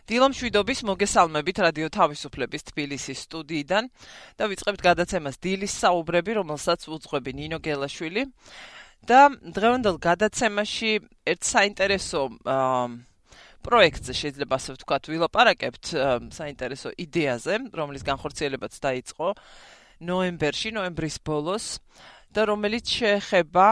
დილამშვიდობის მოგესალმებით რადიო თავისუფლების თბილისის სტუდიიდან და ვიწყებთ გადაცემას დილის საუბრები, რომელსაც უძღვები ნინო გელაშვილი და დღევანდელ გადაცემაში ერთ საინტერესო პროექტზე შეიძლება ასე ვთქვათ ვილაპარაკებთ საინტერესო იდეაზე, რომლის განხორციელებაც დაიწყო ნოემბრის ბოლოს და რომელიც შეეხება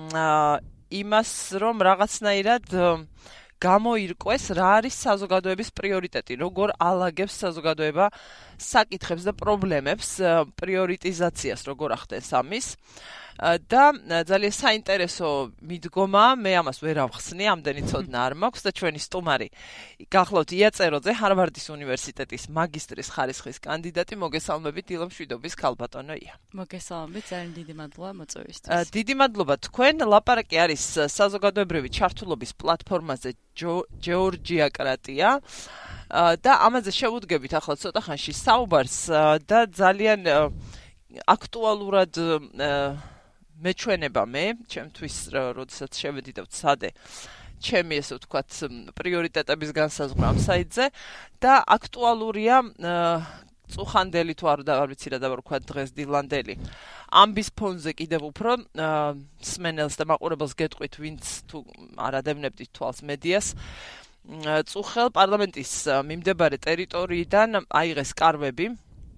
იმას, რომ რაღაცნაირად გამოირკვეს რა არის საზოგადოების პრიორიტეტი, როგორ ალაგებს საზოგადოება საკითხებს და პრობლემებს, პრიორიტიზაციას როგორ ახდენს ამის და ძალიან საინტერესო მიდგომა, მე ამას ვერ ავხსნი, ამდენი ცოდნა არ მაქვს და ჩვენი სტუმარი გახლავთ იაწეროძე, ჰარვარდის უნივერსიტეტის მაგისტრის ხარისხის კანდიდატი, მოგესალმებით დილამშვიდობის ქალბატონო ია. მოგესალმებით, ძალიან დიდი მადლობა მოწვევისთვის. დიდი მადლობა თქვენ, ლაპარაკი არის საზოგადოებრივი ჩართულობის პლატფორმაზე ჯეორჯიაკრატია და ამაზე შევუდგებით ახლა ცოტა ხანში საუბარს და ძალიან აქტუალურად მეჩვენება მე, ჩემთვის როდესაც შევედი და ვცადე ჩემი ესე ვთქვათ პრიორიტეტების განსაზღვრა ამ საიტზე და აქტუალურია წუხანდელი თუ არ ვიცი რა დავარქვათ დღეს დილანდელი ამბის ფონზე კიდევ უფრო სმენელს და მაყურებელს გეტყვით ვინც თუ არ ადევნებდით თვალს მედიას წუხელ პარლამენტის მიმდებარე ტერიტორიიდან აიღეს კარვები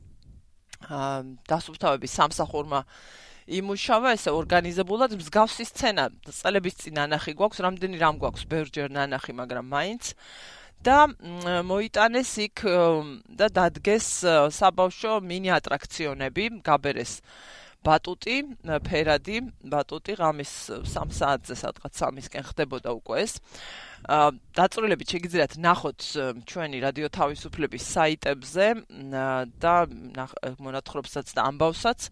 დასუფთავების სამსახურმა იმუშავა ესე ორგანიზებულად მსგავსი სცენა წელების წინ ნანახი გვაქვს რამდენი რამ გვაქვს ბევრჯერ ნანახი მაგრამ მაინც და მოიტანეს იქ და დადგეს საბავშვო მინი ატრაქციონები გაბერეს ბატუტი ფერადი ბატუტი ღამის 3 საათზე სადღაც 3-ისკენ ხდებოდა უკვე ეს დაწვრილებით შეგიძლიათ ნახოთ ჩვენი რადიო თავისუფლების საიტებზე და მონათხრობსაც და ამბავსაც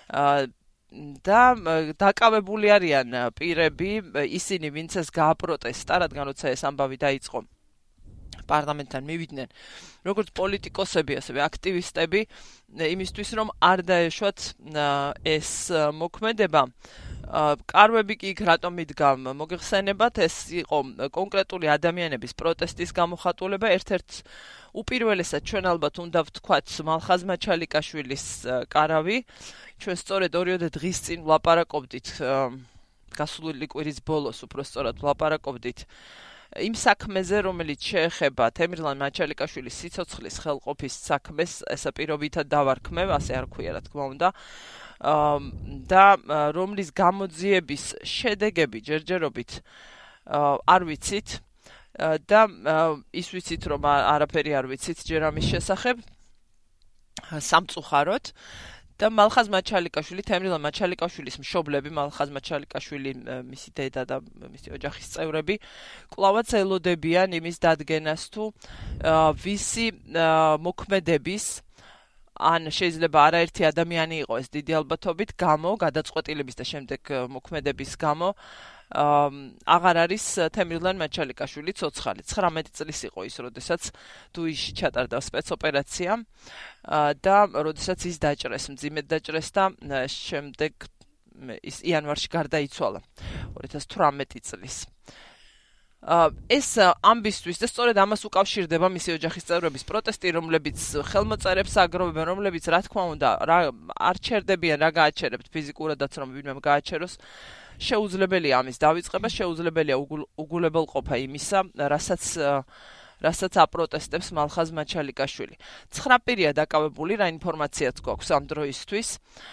და დაკავებული არიან პირები ისინი ვინც ეს გააპროტესტა რადგან როცა ეს ამბავი დაიწყო პარლამენტთან მივიდნენ როგორც პოლიტიკოსები ასევე აქტივისტები იმისთვის რომ არ დაეშვათ ეს მოქმედება კარვები კი იქ რატომ იდგა მოგეხსენებათ ეს იყო კონკრეტული ადამიანების პროტესტის გამოხატულება ერთ-ერთ უპირველესად ჩვენ ალბათ უნდა ვთქვათ მალხაზ მაჩალიკაშვილის კარავი ჩვენ სწორედ 2 დღის წინ ვლაპარაკობდით გასული კვირის ბოლოს უпростоრად ვლაპარაკობდით იმ საქმეზე რომელიც შეეხება თემირლან მაჩალიკაშვილის სიცოცხლის ხელყოფის საქმეს ესა პირობითად დავარქმევ ასე არ ქვია რა თქმა უნდა და რომლის გამოძიების შედეგები ჯერჯერობით არ ვიცით და ის ვიცით რომ არაფერი არ ვიცით ჯერ ამის შესახებ სამწუხაროდ და მალხაზ მაჩალიკაშვილი თემრილან მაჩალიკაშვილის მშობლები მალხაზ მაჩალიკაშვილი მისი დედა და მისი ოჯახის წევრები კვლავაც ელოდებიან იმის დადგენას თუ ვისი მოქმედების ან შეიძლება არაერთი ადამიანი იყო ეს დიდი ალბათობით გამო გადაწყვეტილების და შემდეგ მოქმედების გამო აღარ არის თემრილან მაჩალიკაშვილი ცოცხალი 19 წლის იყო ის როდესაც დუიში ჩატარდა სპეცოპერაცია და როდესაც ის დაჭრეს მძიმედ დაჭრეს და შემდეგ ის იანვარში გარდაიცვალა 2018 წლის ეს ამბისთვის და სწორედ ამას უკავშირდება მისი ოჯახის წევრების პროტესტი, რომლებიც ხელმოწერებს აგროვებენ, რომლებიც რა თქმა უნდა არ ჩერდებიან რა გააჩერებთ ფიზიკურადაც რომ ვინმე გააჩეროს შეუძლებელია ამის დავიწყება, შეუძლებელია უგულებელყოფა იმისა, რასაც აპროტესტებს მალხაზ მაჩალიკაშვილი. 9 პირია დაკავებული, რა ინფორმაციაც გვაქვს ამ დროისთვის.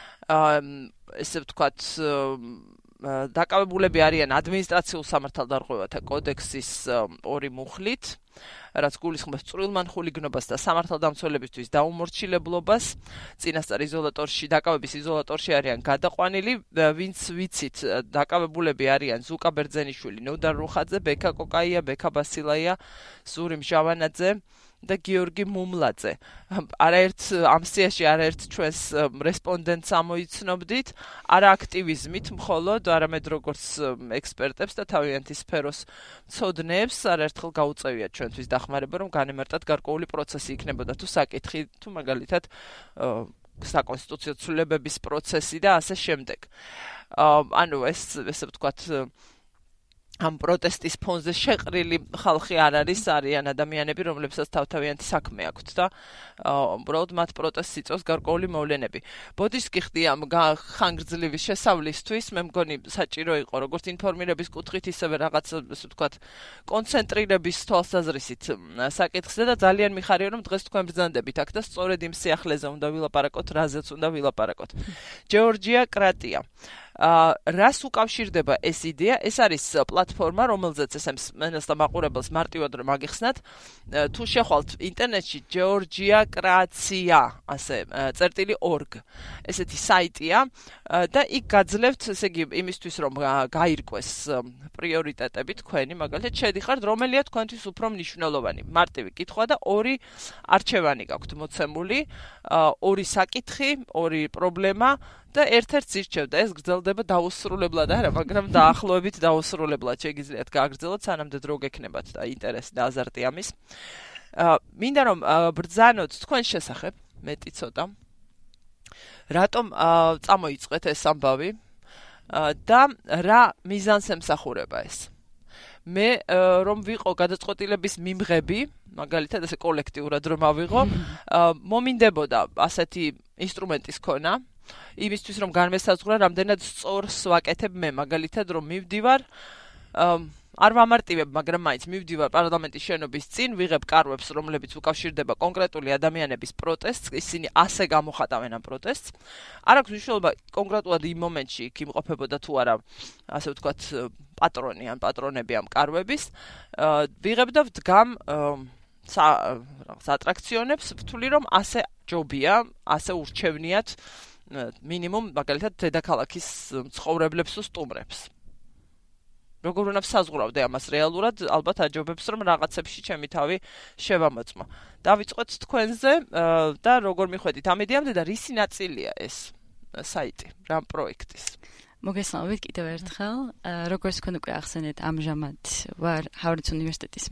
ესე ვთქვათ დაკავებულები არიან ადმინისტრაციულ სამართალდარღვევათა კოდექსის 2 მუხლით, რაც გულისხმობს წვრილმან ხულიგნობას და სამართალდამცველებისთვის დაუმორჩილებლობას. წინასწარ იზოლატორში, დაკავების იზოლატორში არიან გადაყვანილი, ვინც ვიცით, დაკავებულები არიან ზუკა ბერძენიშვილი, ნოდარ რუხაძე, ბექა კოკაია, ბექა ბასილაია, ზური მჟავანაძე და გიორგი მუმლაძე. არაერთ ამ სიაში არაერთ ჩვენს რესპონდენტს ამოიცნობდით, არა აქტივიზმით მხოლოდ, არამედ როგორც ექსპერტებს და თავიანთი სფეროს მცოდნეებს არაერთხელ გაუწევიათ ჩვენთვის დახმარება, რომ განემარტათ გარკვეული პროცესი იქნებოდა თუ საკითხი, თუ მაგალითად საკონსტიტუციო ცვლილებების პროცესი და ასე შემდეგ. ანუ ესე ვთქვათ ამ პროტესტის ფონზე შეყრილი ხალხი არ არიან ადამიანები, რომლებსაც თავთავიანთი საქმე აქვთ და უბრალოდ მათ პროტესტს იწვევს გარკვეული მოვლენები. ბოდიშს გიხდი ამ ხანგრძლივი შესავლისთვის, მე მგონი საჭირო იყო როგორც ინფორმირების კუთხით, ისევე რაღაც ასე ვთქვათ, კონცენტრირების თვალსაზრისით საკითხზე და ძალიან მიხარია, რომ დღეს თქვენ ბრძანდებით აქ და სწორედ იმ სიახლეზე უნდა ვილაპარაკოთ, რაზეც უნდა ვილაპარაკოთ. ჯეორჯია კრატია. რას უკავშირდება ეს იდეა? ეს არის პლატფორმა, რომელზეც ესენს და მაყურებელს მარტივად რომ აგიხსნათ, თუ შეხვალთ ინტერნეტში ჯეორჯია კრაცია, ასე წერტილი.org. ესეთი საიტია და იქ გაძლევთ, ესე იგი, იმისთვის რომ გაირკვეს პრიორიტეტები თქვენი, მაგალითად, შედიხართ, რომელია თქვენთვის უფრო მნიშვნელოვანი. მარტივი კითხვა და ორი არჩევანი გაქვთ მოცემული, ორი საკითხი, ორი პრობლემა და ერთ-ერთს ირჩევთ და ეს გრძელდება დაუსრულებლად არა, მაგრამ დაახლოებით დაუსრულებლად შეგიძლიათ გააგრძელოთ, სანამდე დრო გექნებათ და ინტერესი და აზარტი ამის. მინდა რომ ბრძანოთ თქვენ შესახებ, მეტი ცოტა. რატომ წამოიწყეთ ეს ამბავი და რა მიზანს ემსახურება ეს? მე რომ ვიყო გადაწყვეტილების მიმღები, მაგალითად ესე კოლექტიურად რომ ავიღო, მომინდებოდა ასეთი ინსტრუმენტის ქონა. იმისთვის რომ განმესაზღვრა რამდენად სწორს ვაკეთებ მე, მაგალითად რომ მივდივარ არ ვამარტივებ, მაგრამ მაინც მივდივარ პარლამენტის შენობის წინ, ვიღებ კარვებს, რომლებიც უკავშირდება კონკრეტული ადამიანების პროტესტს, ისინი ასე გამოხატავენ ამ პროტესტს. არ აქვს მნიშვნელობა კონკრეტულად იმ მომენტში იქ იმყოფებოდა თუ არა, ასე ვთქვათ, პატრონი ან პატრონები ამ კარვების. ვიღებ და ვდგამ საატრაქციონებს, ვთვლი რომ ასე ჯობია, ასე ურჩევნიათ მინიმუმ მაგალითად დედაქალაქის მცხოვრებლებს უსტუმრებს. როგორ უნდა საზღვრავდე ამას რეალურად, ალბათ აჯობებს რომ რაღაცებში ჩემი თავი შევამოწმო. დავიწყოთ თქვენზე და როგორ მიხვედით ამ იდეამდე და რისი ნაწილია ეს საიტი, რა პროექტის? მოგესალმებით კიდევ ერთხელ. როგორც თქვენ უკვე ახსენეთ, ამჟამად ვარ ჰარვარდის უნივერსიტეტის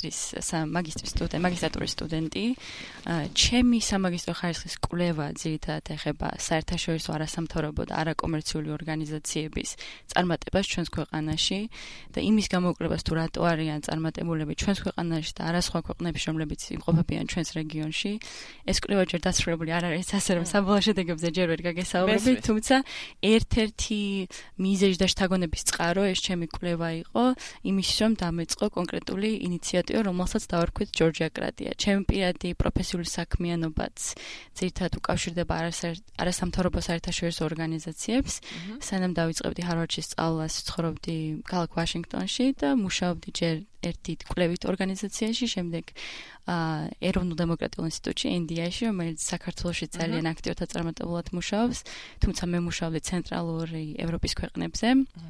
მაგისტრატურის სტუდენტი. ჩემი სამაგისტრო ხარისხის კვლევა ძირითადად ეხება საერთაშორისო არასამთავრობო და არაკომერციული ორგანიზაციების წარმატებას ჩვენს ქვეყანაში და იმის გამოკვლევას თუ რატო არიან წარმატებულები ჩვენს ქვეყანაში და არა სხვა ქვეყნებში, რომლებიც იმყოფებიან ჩვენს რეგიონში. ეს კვლევა ჯერ დასრულებული არ არის, ასე რომ საბოლოო შედეგებზე ჯერ ვერ გაგესაუბრებით, თუმცა ერთ-ერთი მიზეზი და შთაგონების წყარო ეს ჩემი კვლევა იყო იმის რომ დამეწყო კონკრეტული ინიციატივა, რომელსაც დავარქვით ჯორჯია კრატია. ჩემი პირადი პროფესიული საქმიანობაც ძირითადად უკავშირდება არასამთავრობო საერთაშორისო ორგანიზაციებს. სანამ დავიწყებდი ჰარვარდში სწავლას, ცხოვრობდი ქალაქ ვაშინგტონში და მუშაობდი ჯერ ერთი კვლევით ორგანიზაციაში, შემდეგ ეროვნულ დემოკრატიულ ინსტიტუტში ინდიაში, რომელიც საქართველოში ძალიან აქტიურად წარმატებულად მუშაობს, თუმცა მე მუშაობდი ცენტრალური ევროპის ქვეყნებზე.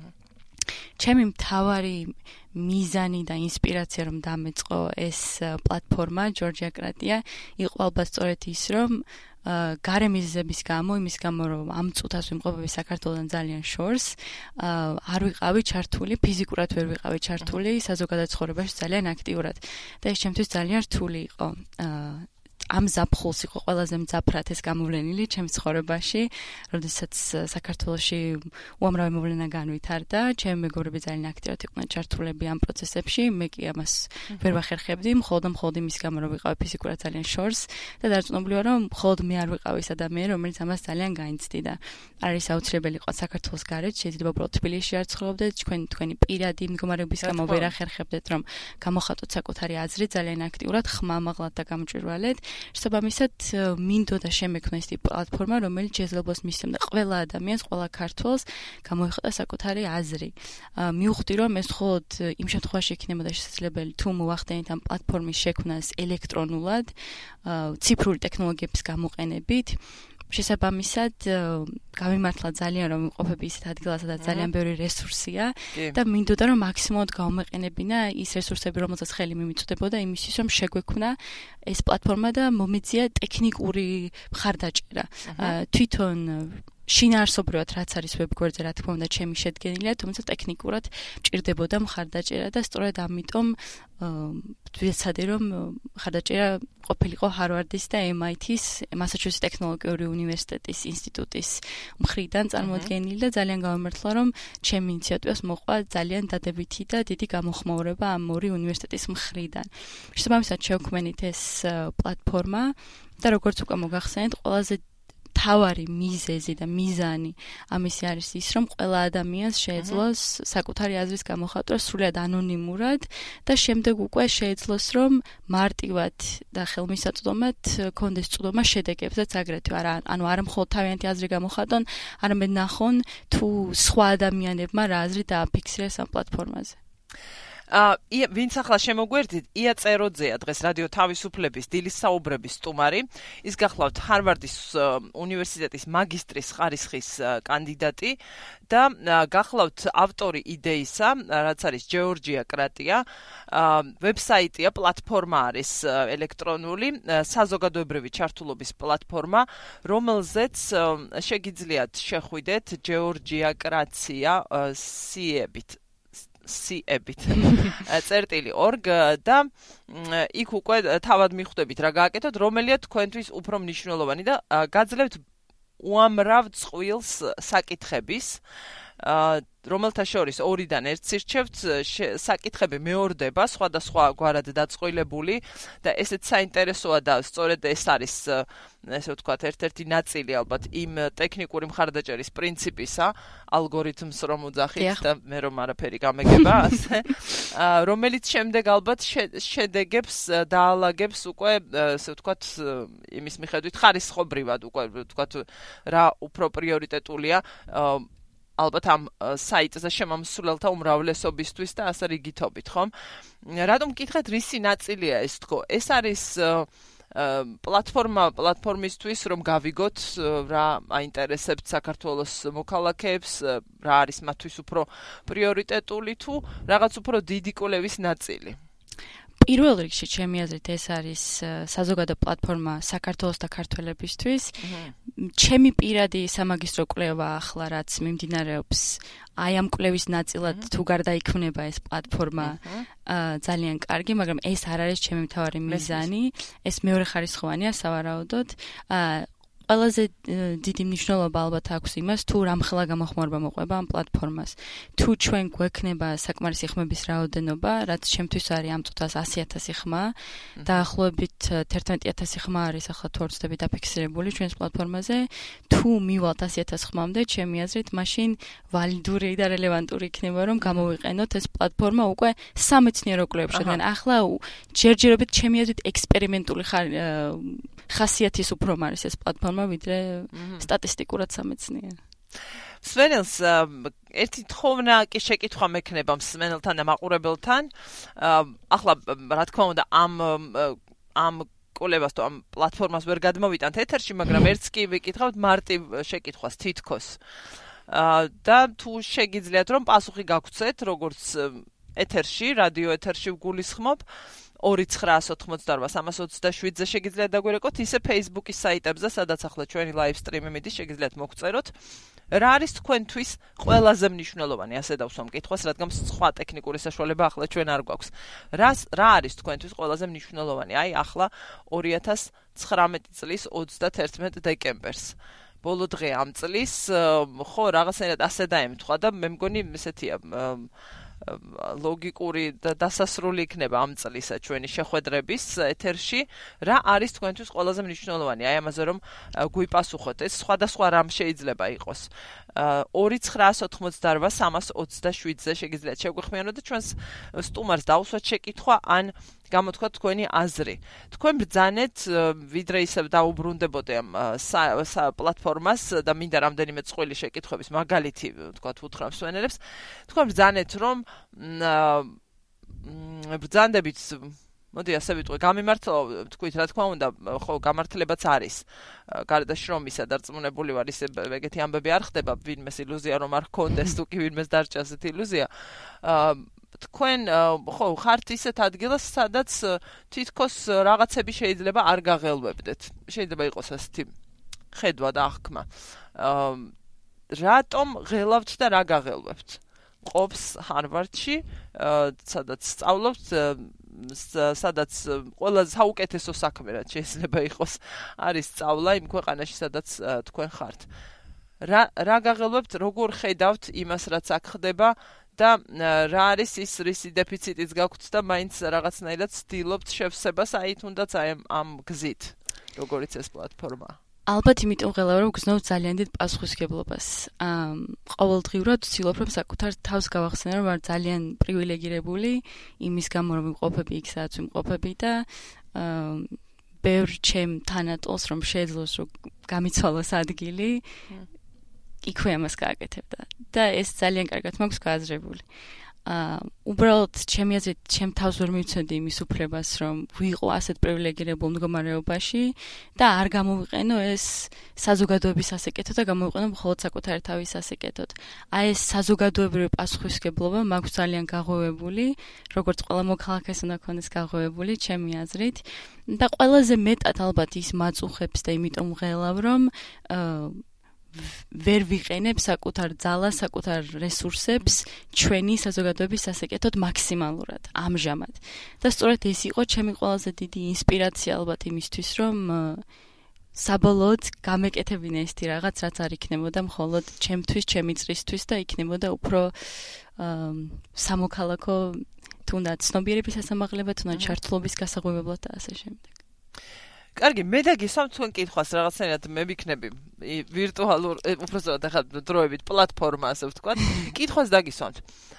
ჩემი მთავარი მიზანი და ინსპირაცია რომ დამეწყო ეს პლატფორმა ჯორჯია კრატია იყო ალბათ სწორედ ის რომ გარემიზების გამო, იმის გამო რომ ამ წუთას ვიმყოფები საქართველოსთან ძალიან შორს, არ ვიყავი ჩართული, ფიზიკურად ვერ ვიყავი ჩართული საზოგადოებრივ ცხოვრებაში ძალიან აქტიურად. და ეს ჩემთვის ძალიან რთული იყო. ამ ზაფხულს იყო ყველაზე მძაფრად ეს გამოვლენილი ჩემს ცხოვრებაში, როდესაც საქართველოში უამრავი მოვლენა განვითარდა, ჩემი მეგობრები ძალიან აქტიურად იყვნენ ჩართულები ამ პროცესებში, მე კი ამას ვერ ვახერხებდი, მხოლოდ იმის გამო რომ ვიყავი ფიზიკურად ძალიან შორს და დარწმუნებული ვარ, რომ მხოლოდ მე არ ვიყავი ეს ადამიანი, რომელიც ამას ძალიან გაიცდიდა. არის აუცილებელი იყო საქართველოს გარეთ, შეიძლება უბრალოდ თბილისში არ ცხოვრობდეთ, თქვენი პირადი მდგომარეობის გამო ვერ ახერხებდეთ, რომ გამოხატოთ საკუთარი აზრი ძალიან აქტიურად, ხმამაღლად და გამჭვირვალედ. შესაბამისად, მინდოდა შემექმნა ეს პლატფორმა, რომელიც შესაძლებლობას მისცემდა ყველა ადამიანს, ყველა ქართველს გამოიხატა საკუთარი აზრი. მივხვდი, რომ ეს მხოლოდ იმ შემთხვევაში იქნებოდა შესაძლებელი, თუ მოვახდენით ამ პლატფორმის შექმნას ელექტრონულად, ციფრული ტექნოლოგიების გამოყენებით. შესაბამისად, გამიმართლა ძალიან რომ ვიმყოფები ისეთ ადგილას, სადაც ძალიან ბევრი რესურსია და მინდოდა რომ მაქსიმალურად გავამეყენებინა ის რესურსები, რომელსაც ხელი მიმიწვდებოდა იმისთვის, რომ შეგვექმნა ეს პლატფორმა და მომეწია ტექნიკური მხარდაჭერა. თვითონ შინაარსობრივად რაც არის ვებგვერდზე, რა თქმა უნდა, ჩემი შედგენილია, თუმცა ტექნიკურად მჭირდებოდა მხარდაჭერა და სწორედ ამიტომ ვეცადე რომ მხარდაჭერა ყოფილიყო ჰარვარდის და MIT-ის, მასაჩუსეტს ტექნოლოგიური უნივერსიტეტის ინსტიტუტის მხრიდან წარმოდგენილი და ძალიან გამომართლა რომ ჩემი ინიციატივას მოყვა ძალიან დადებითი და დიდი გამოხმაურება ამ ორი უნივერსიტეტის მხრიდან. შესაბამისად შევქმნით ეს პლატფორმა და როგორც უკვე მოგახსენეთ, ყველაზე თავარი მიზეზი და მიზანი ამისი არის ის, რომ ყველა ადამიანს შეეძლოს საკუთარი აზრის გამოხატვა სრულად ანონიმურად და შემდეგ უკვე შეეძლოს რომ მარტივად და ხელმისაწვდომად კონდეს წვდომა შედეგებზეც აგრეთვე ანუ არა მხოლოდ თავიანთი აზრი გამოხატონ, არამედ ნახონ თუ სხვა ადამიანებმა რა აზრი დააფიქსირეს ამ პლატფორმაზე. ვინც ახლა შემოგვერდით, ია წეროძეა დღეს რადიო თავისუფლების დილის საუბრების სტუმარი. ის გახლავთ ჰარვარდის უნივერსიტეტის მაგისტრის ხარისხის კანდიდატი და გახლავთ ავტორი იდეისა, რაც არის ჯეორჯია კრატია. ვებსაიტია, პლატფორმა არის ელექტრონული, საზოგადოებრივი ჩართულობის პლატფორმა, რომელზეც შეგიძლიათ შეხვიდეთ ჯეორჯია კრაცია წერტილი.org და იქ უკვე თავად მიხვდებით რა გააკეთოთ, რომელია თქვენთვის უფრო მნიშვნელოვანი და გაძლევთ უამრავ წყვილს საკითხების, რომელთა შორის ორიდან ერთს ირჩევთ, საკითხები მეორდება სხვადასხვა გვარად დაწყვილებული და ესეც საინტერესოა და სწორედ ეს არის ესე ვთქვათ ერთ-ერთი ნაწილი ალბათ იმ ტექნიკური მხარდაჭერის პრინციპისა, ალგორითმს რომ უძახით და მე რომ არაფერი გამეგება ასე, რომელიც შემდეგ ალბათ შედეგებს დაალაგებს უკვე ესე ვთქვათ იმის მიხედვით ხარისხობრივად უკვე ვთქვათ რა უფრო პრიორიტეტულია ალბათ ამ საიტზე შემომსვლელთა უმრავლესობისთვის და ასე რიგითობით, ხომ? რატომ გკითხეთ, რისი ნაწილია ეს თქო? ეს არის პლატფორმისთვის რომ გავიგოთ რა აინტერესებთ საქართველოს მოქალაქეებს, რა არის მათთვის უფრო პრიორიტეტული თუ რაღაც უფრო დიდი კვლევის ნაწილი. პირველ რიგში ჩემი აზრით ეს არის საზოგადო პლატფორმა საქართველოს და ქართველებისთვის. ჩემი პირადი სამაგისტრო კვლევა ახლა რაც მიმდინარეობს, აი ამ კვლევის ნაწილად თუ გარდაიქმნება ეს პლატფორმა ძალიან კარგი, მაგრამ ეს არ არის ჩემი მთავარი მიზანი, ეს მეორეხარისხოვანია სავარაუდოდ. ყველაზე დიდი მნიშვნელობა ალბათ აქვს იმას, თუ რამხელა გამოხმაურება მოყვება ამ პლატფორმას. თუ ჩვენ გვექნება საკმარისი ხმების რაოდენობა, რაც ჩემთვის არის ამ წუთას 100,000 ხმა, დაახლოებით 11,000 ხმა არის ახლა თუ არ ვცდები დაფიქსირებული ჩვენს პლატფორმაზე, თუ მივალთ 100,000 ხმამდე, ჩემი აზრით, მაშინ ვალიდური და რელევანტური იქნება, რომ გამოვიყენოთ ეს პლატფორმა უკვე სამეცნიერო კვლევებში, რადგან ახლა ჯერჯერობით ჩემი აზრით ექსპერიმენტული ხასიათის უფრო არის ეს პლატფორმა ვიდრე სტატისტიკურად სამეცნიერო. მსმენელს ერთი თხოვნა კი შეკითხვა მექნება მსმენელთან და მაყურებელთან. ახლა რა თქმა უნდა ამ კვლევას თუ ამ პლატფორმას ვერ გადმოვიტანთ ეთერში, მაგრამ ერთს კი ვიკითხავთ მარტივ შეკითხვას თითქოს. და თუ შეგიძლიათ რომ პასუხი გაგვცეთ, როგორც ეთერში, რადიო ეთერში ვგულისხმობ 2988-327-ზე შეგიძლიათ დაგვირეკოთ, ისე Facebook-ის საიტებზე, სადაც ახლა ჩვენი live stream-ი მიდის, შეგიძლიათ მოგწეროთ. რა არის თქვენთვის ყველაზე მნიშვნელოვანი, ასე დავსვამ კითხვას, რადგან სხვა ტექნიკური საშუალება ახლა ჩვენ არ გვაქვს. რა არის თქვენთვის ყველაზე მნიშვნელოვანი? აი, ახლა 2019 წლის 31 დეკემბერს. ბოლო დღე ამ წლის, ხო, რაღაცნაირად ასე დაემთხვა და მე მგონი ესეთია ლოგიკური და დასასრული იქნება ამ წლისა ჩვენი შეხვედრების ეთერში. რა არის თქვენთვის ყველაზე მნიშვნელოვანი? აი ამაზე რომ გვიპასუხოთ, ეს სხვადასხვა რამ შეიძლება იყოს. 2988-327-ზე შეგიძლიათ შეგვიხმიანოთ და ჩვენს სტუმარს დავუსვათ შეკითხვა ან გამოთქვათ თქვენი აზრი. თქვენ ბრძანეთ ვიდრე ისევ დაუბრუნდებოდე ამ პლატფორმას და მინდა რამდენიმე წყვილი შეკითხვების მაგალითი ვთქვათ უთხრა მსმენელებს. თქვენ ბრძანეთ რომ ბრძანდებით მოდი ასე ვიტყვი, გამიმართლა თქვით, რა თქმა უნდა, ხო, გამართლებაც არის. გარდა შრომისა დარწმუნებული ვარ, ისე ეგეთი ამბები არ ხდება, ვინმეს ილუზია რომ არ გქონდეს, თუ კი ვინმეს დარჭა ასეთი ილუზია. თქვენ ხო ხართ ისეთ ადგილას, სადაც თითქოს რაღაცები შეიძლება არ გაღელვებდეთ. შეიძლება იყოს ასეთი ხედვა და აღქმა. რატომ ღელავთ და რა გაღელვებთ? ყოფს ჰარვარდში, სადაც სწავლობთ, სადაც ყველაზე საუკეთესო საქმე რაც შეიძლება იყოს, არის სწავლა იმ ქვეყანაში, სადაც თქვენ ხართ. რა გაღელვებთ, როგორ ხედავთ იმას, რაც აქ ხდება და რა არის ის რისი დეფიციტიც გაქვთ და მაინც რაღაცნაირად ცდილობთ შევსებას აი თუნდაც აი ამ გზით, როგორიც ეს პლატფორმა. ალბათ იმიტომ ღელავ რომ გზნობ ძალიან დიდ პასუხისმგებლობას. ყოველდღიურად ვცდილობ რომ საკუთარ თავს გავახსენო რომ ვარ ძალიან პრივილეგირებული იმის გამო რომ ვიმყოფები იქ სადაც ვიმყოფები და ბევრ ჩემ თანატოლს რომ შეძლოს რომ გამიცვალოს ადგილი იქვე ამას გააკეთებდა და ეს ძალიან კარგად მაქვს გააზრებული. უბრალოდ ჩემი აზრით ჩემ თავს ვერ მივცემდი იმის უფლებას რომ ვიყო ასეთ პრივილეგირებულ მდგომარეობაში და არ გამოვიყენო ეს საზოგადოების ასაკეთო და გამოვიყენო მხოლოდ საკუთარი თავის ასაკეთოთ. აი ეს საზოგადოებრივი პასუხისმგებლობა მაქვს ძალიან გაღვევებული, როგორც ყველა მოქალაქეს უნდა ქონდეს გაღვევებული ჩემი აზრით და ყველაზე მეტად ალბათ ის მაწუხებს და იმიტომ ვღელავ რომ ვერ ვიყენებ საკუთარ ძალას, საკუთარ რესურსებს ჩვენი საზოგადოების ასაკეთოთ მაქსიმალურად ამჟამად. და სწორედ ეს იყო ჩემი ყველაზე დიდი ინსპირაცია ალბათ იმისთვის, რომ საბოლოოდ გამეკეთებინა ეს რაღაც, რაც არ იქნებოდა მხოლოდ ჩემთვის, ჩემი წრისთვის და იქნებოდა უფრო სამოქალაქო თუნდაც ცნობიერების სასამაღლებად, თუნდაც ჩართულობის გასაღვივებლად და ასე შემდეგ. კარგი, მე დაგისვამთ თქვენ კითხვას რაღაცნაირად მე ვიქნები ვირტუალურ, უბრალოდ ახლა დროებით პლატფორმა ასე ვთქვათ. კითხვას დაგისვამთ.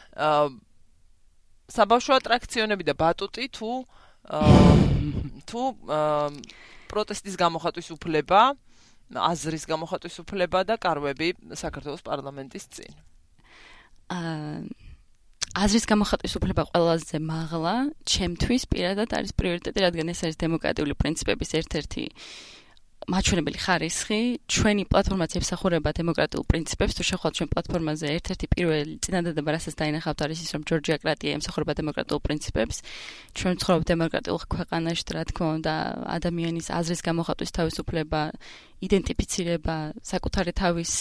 საბავშვო ატრაქციონები და ბატუტი თუ პროტესტის გამოხატვის უფლება, აზრის გამოხატვის უფლება და კარვები საქართველოს პარლამენტის წინ. აზრის გამოხატვის უფლება ყველაზე მაღლა ჩემთვის პირადად არის პრიორიტეტი, რადგან ეს არის დემოკრატიული პრინციპების ერთ-ერთი მაჩვენებელი ხარისხი. ჩვენი პლატფორმაც ემსახურება დემოკრატიულ პრინციპებს. თუ შეხვალთ ჩვენ პლატფორმაზე ერთ-ერთი პირველი წინადადება, რასაც დაინახავთ, არის ის, რომ ჯორჯია კრატია ემსახურება დემოკრატიულ პრინციპებს. ჩვენ ვცხოვრობთ დემოკრატიულ ქვეყანაში და რა თქმა უნდა, ადამიანის აზრის გამოხატვის თავისუფლება, იდენტიფიცირება, საკუთარი თავის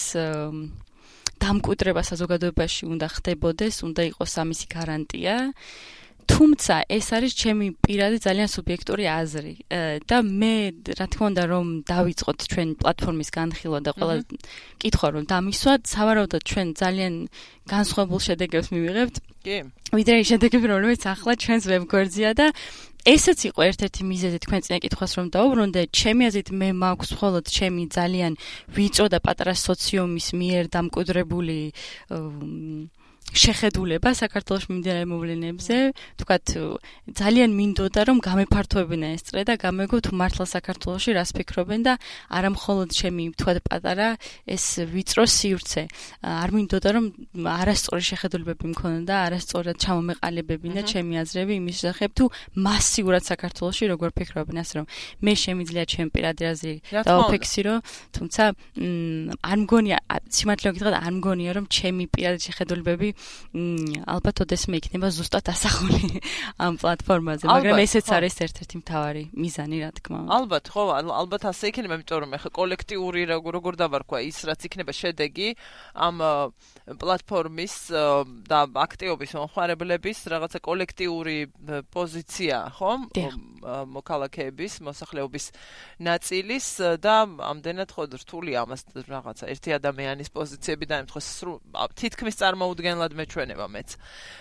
დამკვიდრება საზოგადოებაში უნდა ხდებოდეს, უნდა იყოს ამისი გარანტია. თუმცა ეს არის ჩემი პირადი ძალიან სუბიექტური აზრი და მე რა თქმა უნდა რომ დავიწყოთ ჩვენ პლატფორმის განხილვა და ყველა კითხვა რომ დამისვათ, სავარაუდოდ ჩვენ ძალიან განსხვავებულ შედეგებს მივიღებთ. კი. ვიდრე ის შედეგები, რომლებიც ახლა ჩვენს ვებგვერდზეა და ესეც იყო ერთ-ერთი მიზეზი თქვენ წინა კითხვას რომ დაუბრუნდე. ჩემი აზრით მე მაქვს მხოლოდ ჩემი ძალიან ვიწრო და პატარა სოციუმის მიერ დამკვიდრებული შეხედულება საქართველოს მიმდინარე მოვლენებზე, თქვათ, ძალიან მინდოდა რომ გამეფართოებინა ეს წრე და გამეგო თუ მართლა საქართველოში რას ფიქრობენ და არა მხოლოდ ჩემი თქვათ პატარა ეს ვიწრო სივრცე. არ მინდოდა რომ არასწორი შეხედულებები მქონოდა, არასწორად ჩამომეყალიბებინა ჩემი აზრები იმის შესახებ თუ მასიურად საქართველოში როგორ ფიქრობენ, ასე რომ მე შემიძლია ჩემი პირადი აზრი დავაფიქსირო, თუმცა არ მგონია, სიმართლე გითხრათ, არ მგონია რომ ჩემი პირადი შეხედულებები ალბათ ოდესმე იქნება ზუსტად ასახული ამ პლატფორმაზე, მაგრამ ესეც არის ერთ-ერთი მთავარი მიზანი, რა თქმა უნდა. ალბათ, ხო, ალბათ ასე იქნება, იმიტომ რომ ეხლა კოლექტიური როგორ დავარქვა ის, რაც იქნება შედეგი ამ პლატფორმის და აქტივობის მომხმარებლების რაღაცა კოლექტიური პოზიცია, ხო? მოქალაქეების, მოსახლეობის ნაწილის და ამდენად ხო რთული ამას რაღაცა ერთი ადამიანის პოზიციები დაემთხოს თითქმის წარმოუდგენლად მეჩვენება მეც.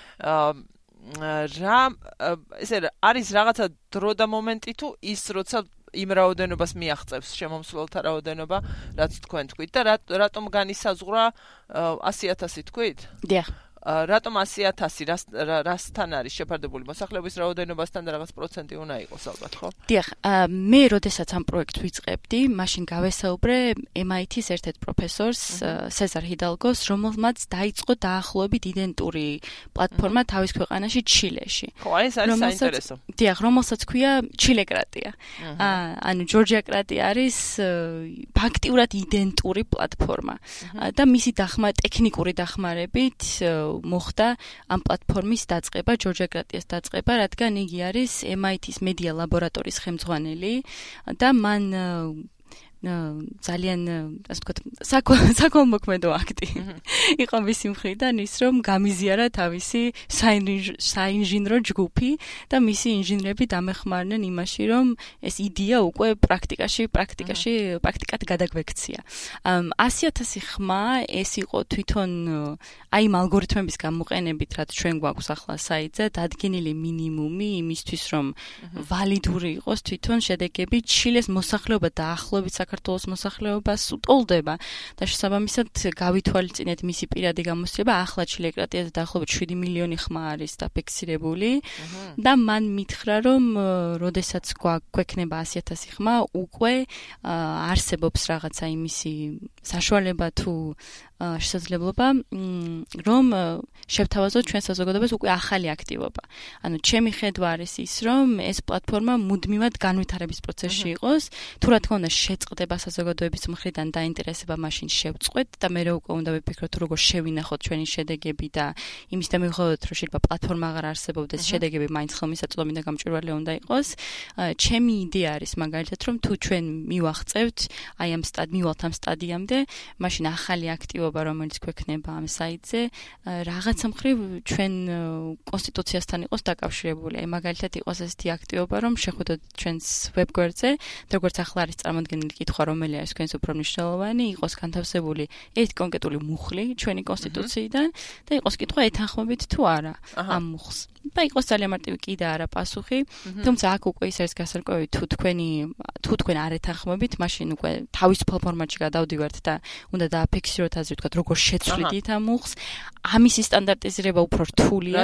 ესე არის რაღაცა დრო და მომენტი თუ ის როცა იმ რაოდენობას მიაღწევს შემომსვლელთა რაოდენობა, რაც თქვენ თქვით და რატომ განისაზღვრა 100,000 თქვით? დიახ. რატომ 100,000 რასთან არის შეფარდებული მოსახლეობის რაოდენობასთან და რაღაც პროცენტი უნდა იყოს ალბათ, ხო? დიახ, მე როდესაც ამ პროექტს ვიწყებდი, მაშინ გავესაუბრე MIT-ის ერთ-ერთ პროფესორს, სეზარ ჰიდალგოს, რომელმაც დაიწყო დაახლოებით იდენტური პლატფორმა თავის ქვეყანაში ჩილეში. ხო, ეს არის საინტერესო. დიახ, რომელსაც ქვია ჩილეკრატია. ანუ ჯორჯიაკრატია არის ფაქტიურად იდენტური პლატფორმა და მისი ტექნიკური დახმარებით მოხდა ამ პლატფორმის დაწყება, ჯორჯიაკრატიას დაწყება, რადგან იგი არის MIT-ის მედია ლაბორატორიის ხელმძღვანელი და მან ძალიან ასე ვთქვათ საქველმოქმედო აქტი იყო მისი მხრიდან ის რომ გამიზიარა თავისი საინჟინრო ჯგუფი და მისი ინჟინრები დამეხმარნენ იმაში რომ ეს იდეა უკვე პრაქტიკად გადაგვექცია 100,000 ხმა ეს იყო თვითონ აი იმ ალგორითმების გამოყენებით რაც ჩვენ გვაქვს ახლა საიტზე დადგენილი მინიმუმი იმისთვის რომ ვალიდური იყოს თვითონ შედეგები ჩილეს მოსახლეობა დაახლოებით საქართველოს მოსახლეობას უტოლდება და შესაბამისად გავითვალისწინეთ მისი პირადი გამოსცემება ახლა ჩილეკრატიაზე დაახლოებით 7 მილიონი ხმა არის დაფიქსირებული და მან მითხრა რომ როდესაც გვექნება 100,000 ხმა უკვე არსებობს რაღაცა იმისი საშუალება თუ შესაძლებლობა რომ შევთავაზოთ ჩვენ საზოგადოებას უკვე ახალი აქტივობა. ანუ ჩემი ხედვა არის ის რომ ეს პლატფორმა მუდმივად განვითარების პროცესში იყოს. თუ რა თქმა უნდა შეწყდება საზოგადოების მხრიდან დაინტერესება მაშინ შევწყვეთ და მე უკვე უნდა ვიფიქროთ თუ როგორ შევინახოთ ჩვენი შედეგები და იმისთან მიუხედავად რომ შეიძლება პლატფორმა აღარ არსებობდეს შედეგები მაინც ხელმისაწვდომი და გამჭვირვალე უნდა იყოს. ჩემი იდეა არის მაგალითად რომ თუ ჩვენ მივახწევთ აი ამ მივალთ ამ სტადიამდე მაშინ ახალი აქტივობა რომელიც გვექნება ამ საიტზე რაღაცა მხრივ ჩვენ კონსტიტუციასთან იყოს დაკავშირებული. აი მაგალითად იყოს ესეთი აქტივობა რომ შეხვდეთ ჩვენს ვებგვერდზე და როგორც ახლა არის წარმოქმნილი კითხვა რომელი არის თქვენს უფრო მნიშვნელოვანი იყოს განთავსებული ერთ კონკრეტული მუხლი ჩვენი კონსტიტუციიდან და იყოს კითხვა ეთანხმებით თუ არა ამ მუხლს. და იყოს ძალიან მარტივი კი და არა პასუხი. თუმცა აქ უკვე ის არის გასარკვევი თუ თქვენ არ ეთანხმებით მაშინ უკვე თავისუფალ ფორმატში გადავდივართ და უნდა დააფიქსიროთ ასე ვთქვათ როგორ შეცვლით ამ მუხლს. ამისი სტანდარტიზება უფრო რთულია.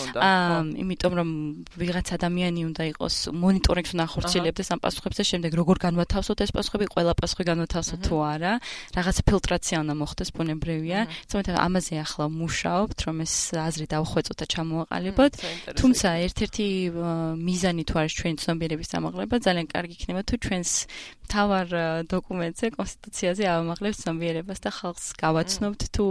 იმიტომ რომ ვიღაც ადამიანი უნდა იყოს მონიტორინგს უნდა ახორციელებდეს ამ პასუხებზე, შემდეგ როგორ განვათავსოთ ეს პასუხები, ყველა პასუხი განვათავსოთ თუ არა, რაღაც ფილტრაცია უნდა მოხდეს ბუნებრივია. თუმცა ამაზე ახლა ვმუშაობთ, რომ ეს აზრი დავხვეწოთ და ჩამოვაყალიბოთ. თუმცა ერთ-ერთი მიზანი თუ არის ჩვენი ცნობიერების ამაღლება, ძალიან კარგი იქნება თუ ჩვენს მთავარ დოკუმენტზე, კონსტიტუციაზე ავამაღლებთ ცნობიერებას და ხალხს გავაცნობთ თუ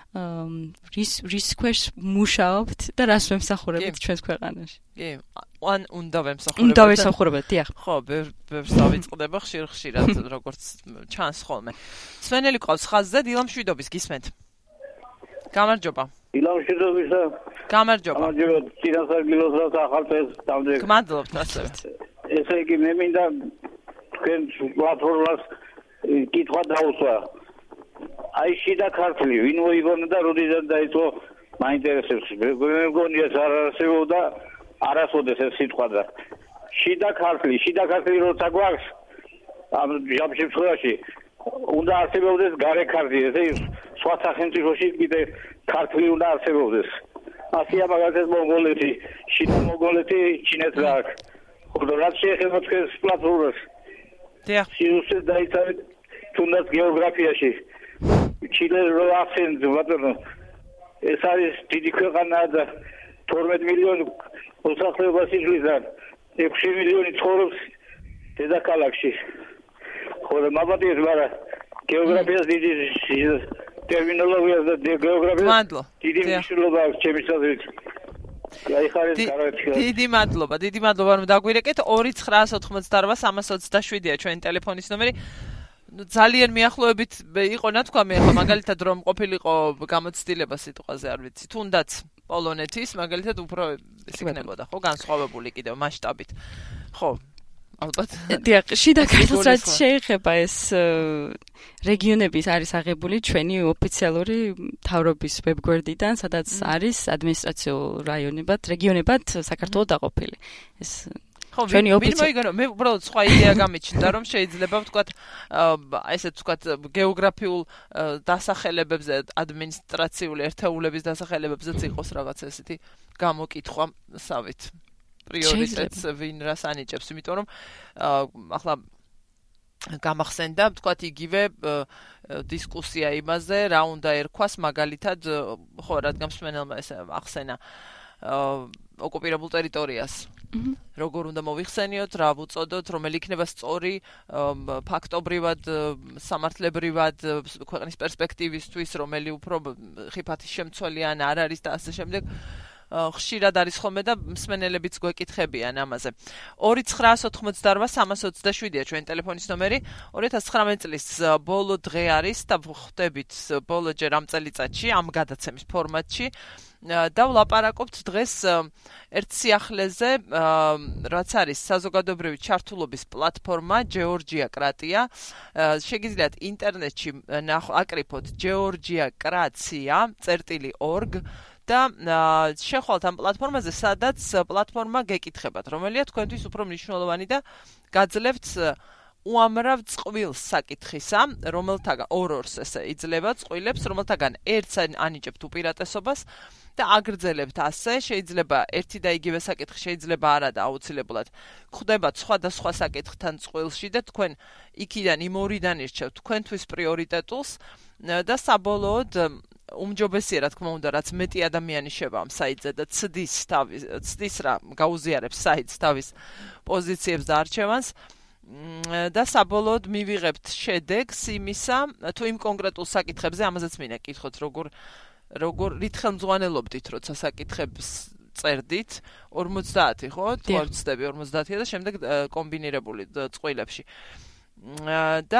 რის ქვეშ მუშაობთ და რას ვემსახურებთ ჩვენს ქვეყანაში. კი, უნდა ვემსახურებთ. უნდა ვემსახურებთ, დიახ. ხო, ბევრს დავიწყდება ხშირ-ხშირად, როგორც ჩანს ხოლმე. სვენელი ყავს ხაზზე, დილამ შვიდობის გისმენთ. გამარჯობა. დილამ შვიდობისა. გამარჯობა. გამარჯობა, წინასწარ ახალ წელს დავდებ. გმადლობთ ასევე. ესე იგი მე მინდა თქვენ პლატფორმას კითხვა დაუსვა. აი შიდა ქართლი, ვინ მოიგონა და როდესაც დაიწყო მაინტერესებს. მე მგონია ეს არ არსებობდა არასოდეს ეს სიტყვა და შიდა ქართლი როცა გვაქვს ამ შემთხვევაში უნდა არსებობდეს გარე ქართლი, ესე სხვა სახელმწიფოში კიდე ქართლი უნდა არსებობდეს. ასია მაგალითად მონღოლეთი, შიდა მონღოლეთი ჩინეთს გააქვს. ხო, რაც შეეხება თქვენს პლატფორმას. დიახ. სიუჟეტი დაიცავით თუნდაც გეოგრაფიაში. ჩილე რო ახსენეთ, ბატონო, ეს არის დიდი ქვეყანა და 12 მილიონი მოსახლეობას იძლევის და 6 მილიონი ცხოვრობს დედაქალაქში. ხო, მაბადიეთ, მაგრამ გეოგრაფიას დიდი ტერმინოლოგია და გეოგრაფია დიდი მნიშვნელობა აქვს ჩემი საზრით. დიდი მადლობა რომ დაგვირეკეთ 2988327-ია ჩვენი ტელეფონის ნომერი. ძალიან მიახლოებით იყო ნათქვა მე ახლა მაგალითად რომ ყოფილიყო გამოცდილება სიტყვაზე არ ვიცი თუნდაც პოლონეთის მაგალითად უფრო ის იქნებოდა ხო განსხვავებული კიდევ მასშტაბით ხო ალბათ დიახ შიდა ქართლსაც შეეხება ეს რეგიონების არის აღებული ჩვენი ოფიციალური მთავრობის ვებგვერდიდან სადაც არის ადმინისტრაციულ რეგიონებად საქართველოს დაყოფილი ეს ჩვენი ოფიციალური მე უბრალოდ სხვა იდეა გამიჩნდა რომ შეიძლება ვთქვათ ესეც ვთქვათ გეოგრაფიულ დასახელებებზე ადმინისტრაციული ერთეულების დასახელებებზეც იყოს რაღაც ესეთი გამოკითხვა სავით პრიორიტეტს ვინ რას ანიჭებს იმიტომ რომ ახლა გამახსენდა ვთქვათ იგივე დისკუსია იმაზე რა უნდა ერქვას მაგალითად ხო რადგან მსმენელმა ეს ახსენა ოკუპირებულ ტერიტორიას როგორ უნდა მოვიხსენიოთ, რა ვუწოდოთ, რომელი იქნება სწორი ფაქტობრივად, სამართლებრივად ქვეყნის პერსპექტივისთვის, რომელი უფრო ხიფათის შემცველი ან არ არის და ასე შემდეგ. ხშირად არის ხოლმე და მსმენელებიც გვეკითხებიან ამაზე. 2988-327-ია ჩვენ ტელეფონის ნომერი. 2019 წლის ბოლო დღე არის და ხვდებით ბოლოჯერ ამ წელიწადში ამ გადაცემის ფორმატში. და ვლაპარაკობთ დღეს ერთ სიახლეზე, რაც არის საზოგადოებრივი ჩართულობის პლატფორმა Georgia-Kratia. შეგიძლიათ ინტერნეტში აკრიფოთ georgiakratia.org და შეხვალთ ამ პლატფორმაზე, სადაც პლატფორმა გეკითხებათ, რომელია თქვენთვის უფრო მნიშვნელოვანი და გაძლევთ უამრავ წყვილს საკითხისა, რომელთაგან ორ-ორს ესე იძლევა წყვილებს, რომელთაგან ერთს ანიჭებთ უპირატესობას და აგრძელებთ ასე, შეიძლება ერთი და იგივე საკითხი შეიძლება არა და აუცილებლად ხვდებათ სხვადასხვა საკითხთან წყვილში და თქვენ იქიდან იმ ორიდან ირჩევთ თქვენთვის პრიორიტეტულს და საბოლოოდ უმჯობესია რა თქმა უნდა, რაც მეტი ადამიანი შევა ამ საიტზე და ცდის რა გაუზიარებს საიტს თავის პოზიციებს და არჩევანს და საბოლოოდ მივიღებთ შედეგს იმისა, თუ იმ კონკრეტულ საკითხებზე, ამაზეც მინდა კითხოთ, როგორ რით ხელმძღვანელობდით, როცა საკითხებს წერდით, 50, ხო? ვწდები 50-ია და შემდეგ კომბინირებული წყვილებში. და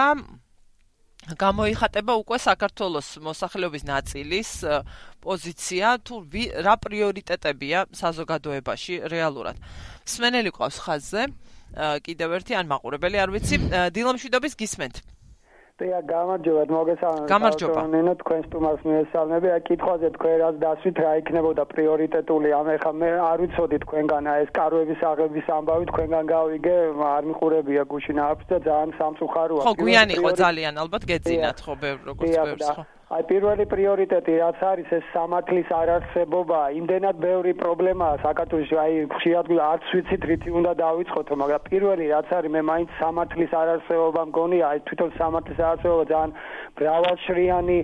გამოიხატება უკვე საქართველოს მოსახლეობის ნაწილის პოზიცია, თუ რა პრიორიტეტებია საზოგადოებაში რეალურად. მსმენელი ყავს ხაზზე. კიდევ ერთი ან მაყურებელი არ ვიცი დილა მშვიდობის გისმენთ. დიახ, გამარჯობათ, მოგესალმებით. გამარჯობა. თქვენ სტუმარს მიესალმები. კითხვაზე თქვენ რაც დასვით რა იქნებოდა პრიორიტეტული, ეხლა მე არ ვიცოდი თქვენგან ეს კარვების აღების ამბავი თქვენგან გავიგე, არ მიყურებია გუშინ არც და ძალიან სამწუხაროა. ხო, გვიანი იყო ძალიან, ალბათ გეძინათ ხო როგორც ბევრს ხო. აი პირველი პრიორიტეტი რაც არის ეს სამართლის არარსებობა, იმდენად ბევრი პრობლემაა საქართველოში, აი ხშირად არც ვიცით რითი უნდა დავიწყოთ, მაგრამ პირველი რაც არის მე მაინც სამართლის არარსებობა მგონია, აი თვითონ სამართლის არარსებობა ძალიან მრავალშრიანი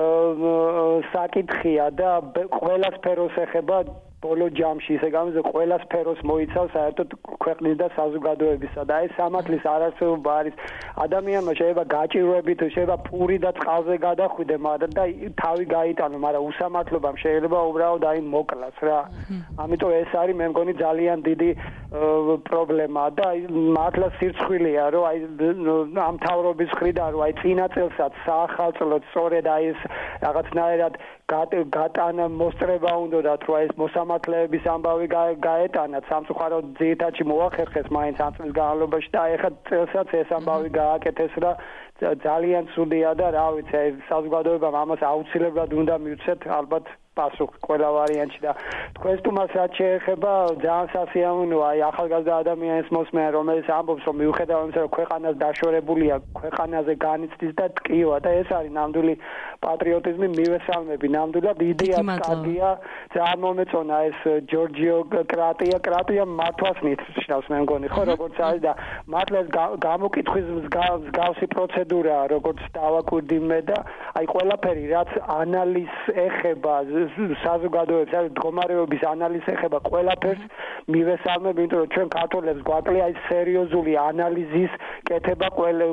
საკითხია და ყველა სფეროს ეხება ბოლო ჯამში, ისე გამიზე ყველა სფეროს მოიცავს საერთოდ ქვეყნის და საზოგადოებისა და ეს სამართლის არარსებობა არის ადამიანმა შეიძლება გაჭირვებით, შეიძლება პური და წყალზე გადახვიდე, მაგრამ და თავი გაიტანო, მაგრამ უსამართლობამ შეიძლება უბრალოდ აი მოკლას რა. ამიტომ ეს არის მე მგონი ძალიან დიდი პრობლემა და მართლა სირცხვილია, რომ აი ამ თავრობის მხრიდან რომ აი წინა წელსაც საახალწლოდ სწორედ აი ეს რაღაცნაირად გატანა მოსწრება უნდათ, რომ ეს მოსამართლეების ამბავი გაეტანათ, სამწუხაროდ ძირითადში მოახერხეს მაინც ამ წლის განმავლობაში და ეხლა წელსაც ეს ამბავი გააკეთეს რა ძალიან ცუდია და რა ვიცი, საზოგადოებამ ამას აუცილებლად უნდა მივცეთ ალბათ პასუხი ყველა ვარიანტში და თქვენ სტუმარს რაც შეეხება ძალიან სასიამოვნოა აი ახალგაზრდა ადამიანის მოსმენა რომელიც ამბობს რომ მიუხედავად იმისა რომ ქვეყანას დაშორებულია ქვეყანაზე განიცდის და ტკივა და ეს არის ნამდვილი პატრიოტიზმი მივესალმები ნამდვილად იდეა კარგია ძალიან მომეწონა ეს Georgia-Kratia მართვას ნიშნავს მე მგონი ხო როგორც არის და მართლა გამოკითხვის მსგავსი პროცედურაა როგორც დავაკვირდი მე და აი ყველაფერი რაც ანალიზს ეხება საზოგადოების არის მდგომარეობის ანალიზს ეხება ყველაფერს მივესალმებ, იმიტომ რომ ჩვენ ქართველებს გვაკლია ის სერიოზული ანალიზის კეთება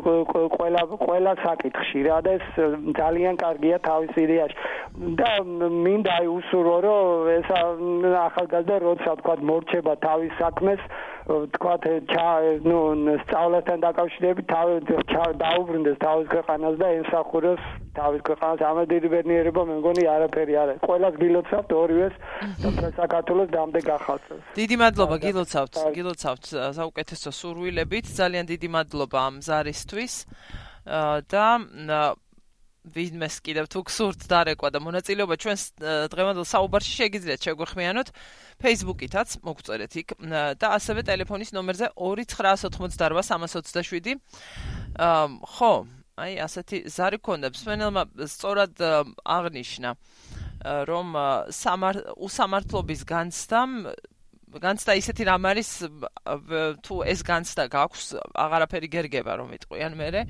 ყველა საკითხში რა და ეს ძალიან კარგია თავის იდეაში და მინდა აი უსურო რომ ეს ახალგაზრდა როცა თქვა მორჩება თავის საქმეს თქვათ სწავლასთან დაკავშირებით დაუბრუნდეს თავის ქვეყანას და ემსახუროს თავის ქვეყანას ამ დიდი ბედნიერება მე მგონი არაფერი არ არის. ყველას გილოცავთ ორივეს და საქართველოს დამდეგ ახალწელს. დიდი მადლობა გილოცავთ საუკეთესო სურვილებით. ძალიან დიდი მადლობა ამ ზარისთვის და ვინმეს კიდევ თუ გსურთ დარეკვა და მონაწილეობა ჩვენს დღევანდელ საუბარში შეგიძლიათ შეგვეხმიანოთ Facebook-ითაც მოგწერეთ იქ და ასევე ტელეფონის ნომერზე 2988-327 ხო აი ასეთი ზარი გქონდა მსმენელმა სწორად აღნიშნა რომ უსამართლობის განცდა ისეთი რამ არის თუ ეს განცდა გაქვს აღარაფერი გერგება რომ იტყვიან მერე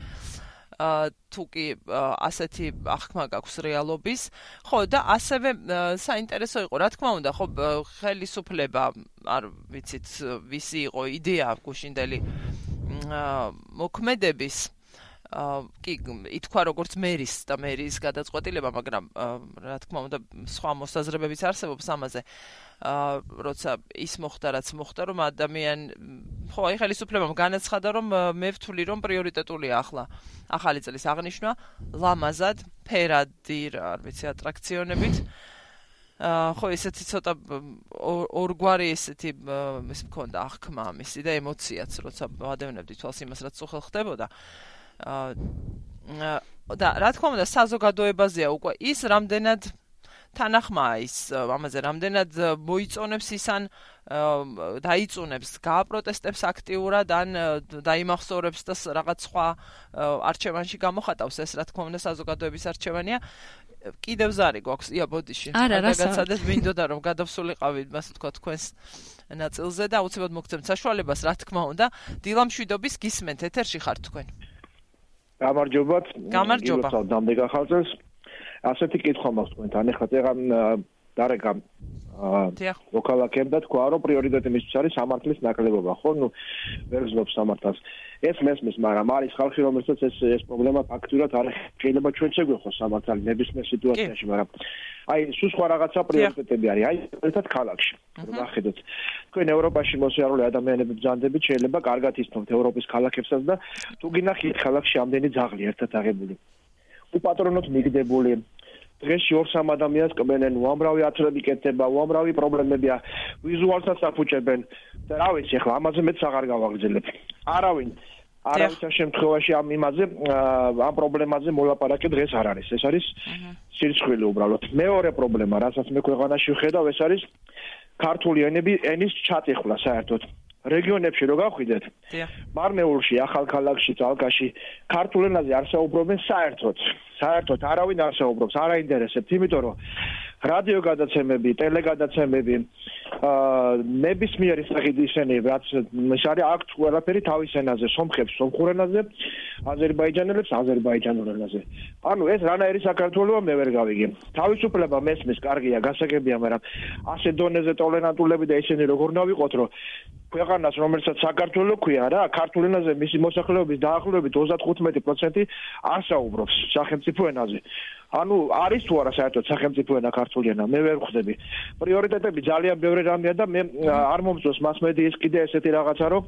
თუ კი ასეთი აღქმა გაქვს რეალობის ხო და ასევე საინტერესო იყო რა თქმა უნდა ხო ხელისუფლება არ ვიცით ვისი იყო იდეა გუშინდელი მოქმედების კი ითქვა როგორც მერის და მერის გადაწყვეტილება, მაგრამ რა თქმა უნდა სხვა მოსაზრებებიც არსებობს ამაზე. როცა ის მოხდა, რაც მოხდა, რომ ხო, აი ხელისუფლებამ განაცხადა, რომ მე ვთვლი, რომ პრიორიტეტულია ახლა ახალი წლის აღნიშვნა, ლამაზად, ფერადი, არ ვიცი, ატრაქციონებით. ხო, ესეთი ცოტა ორგვარი ესეთი ის მქონდა აღქმა ამისი და ემოციაც, როცა ვადევნებდი თვალს იმას, რაც უხელ ხდებოდა. და რა თქმა უნდა საზოგადოებაზეა უკვე ის რამდენად თანახმაა ის ამაზე რამდენად მოიწონებს ის ან დაიწუნებს გააპროტესტებს აქტიურად ან დაიმახსოვრებს და რაღაც სხვა არჩევანში გამოხატავს ეს რა თქმა უნდა საზოგადოების არჩევანია კიდევ ზარი გვაქვს ია ბოდიში გადაგაცადეთ მინდოდა რომ გადავსულიყავი ასე თქვა თქვენს ნაწილზე და აუცილებლად მოგცემთ საშუალებას რა თქმა უნდა დილამშვიდობის გისმენთ ეთერში ხართ თქვენ გამარჯობათ. დამდეგა ხალხს. ასეთი კითხვა მაქვს თქვენთან. ეხლა წეგან დარეკა მოქალაქეებდა თქვა რომ პრიორიტეტი მისთვის არის სამართლის ნაკლებობა, ხო? ნუ ვერ გზნობს სამართალს. ეს მესმის, მაგრამ არის ხალხი რომელსაც ეს პრობლემა ფაქტურად არ შეიძლება ჩვენც შეგვეხოს სამართალი ნებისმიერ სიტუაციაში, მაგრამ აი სულ სხვა რაღაცა პრიორიტეტები არის. აი ერთად ქალაქში. ნახეთ. თქვენ ევროპაში მოსიარულე ადამიანები ბრძანდებით შეიძლება კარგად ისწავლოთ ევროპის ქალაქებსაც და თუ გინახით ქალაქში ამდენი ძაღლი ერთად აღებული. უპატრონოთ მიგდებული დღეში 2-3 ადამიანს კმენენ, უამრავი ათლები კეთდება, უამრავი პრობლემებია, ვიზუალსაც აფუჭებენ და რა ვიცი, ახლა ამაზე მეც აღარ გავაგრძელებ. არავინ შემთხვევაში ამ იმაზე, ამ პრობლემაზე მოლაპარაკე დღეს არ არის. ეს არის სირცხვილი უბრალოდ. მეორე პრობლემა, რასაც მე ქვეყანაში ვხედავ, ეს არის ქართული ენის ჩატეხვა საერთოდ. რეგიონებში რო გავხვიდეთ, მარმეულში, ახალქალაქში, ძალკაში ქართულ ენაზე არ საუბრობენ საერთოდ არავინ არ საუბრობს, არ აინტერესებთ, იმიტომ რომ რადიო გადაცემები, ტელეგადაცემები, ნებისმიერი სახით ისინი, რაც ის არის აქვთ ყველაფერი თავის ენაზე, სომხებს სომხურ ენაზე, აზერბაიჯანელებს აზერბაიჯანურ ენაზე. ანუ ეს რანაირი საქართველოა მე ვერ გავიგე. თავისუფლება მესმის, კარგია, გასაგებია, მაგრამ ასე დონეზე ტოლერანტულები და ისინი როგორ ნავიყოთ, რომ ქვეყანას, რომელსაც საქართველო ქვია რა, ქართულ ენაზე მისი მოსახლეობის დაახლოებით 35% არ საუბრობს სახელმწიფო ენაზე. ანუ არის თუ არა საერთოდ სახელმწიფო ენა ქართული ენა, მე ვერ ვხვდები. პრიორიტეტები ძალიან ბევრი რამეა და მე არ მომწონს მასმედიის კიდე ესეთი რაღაცა, რომ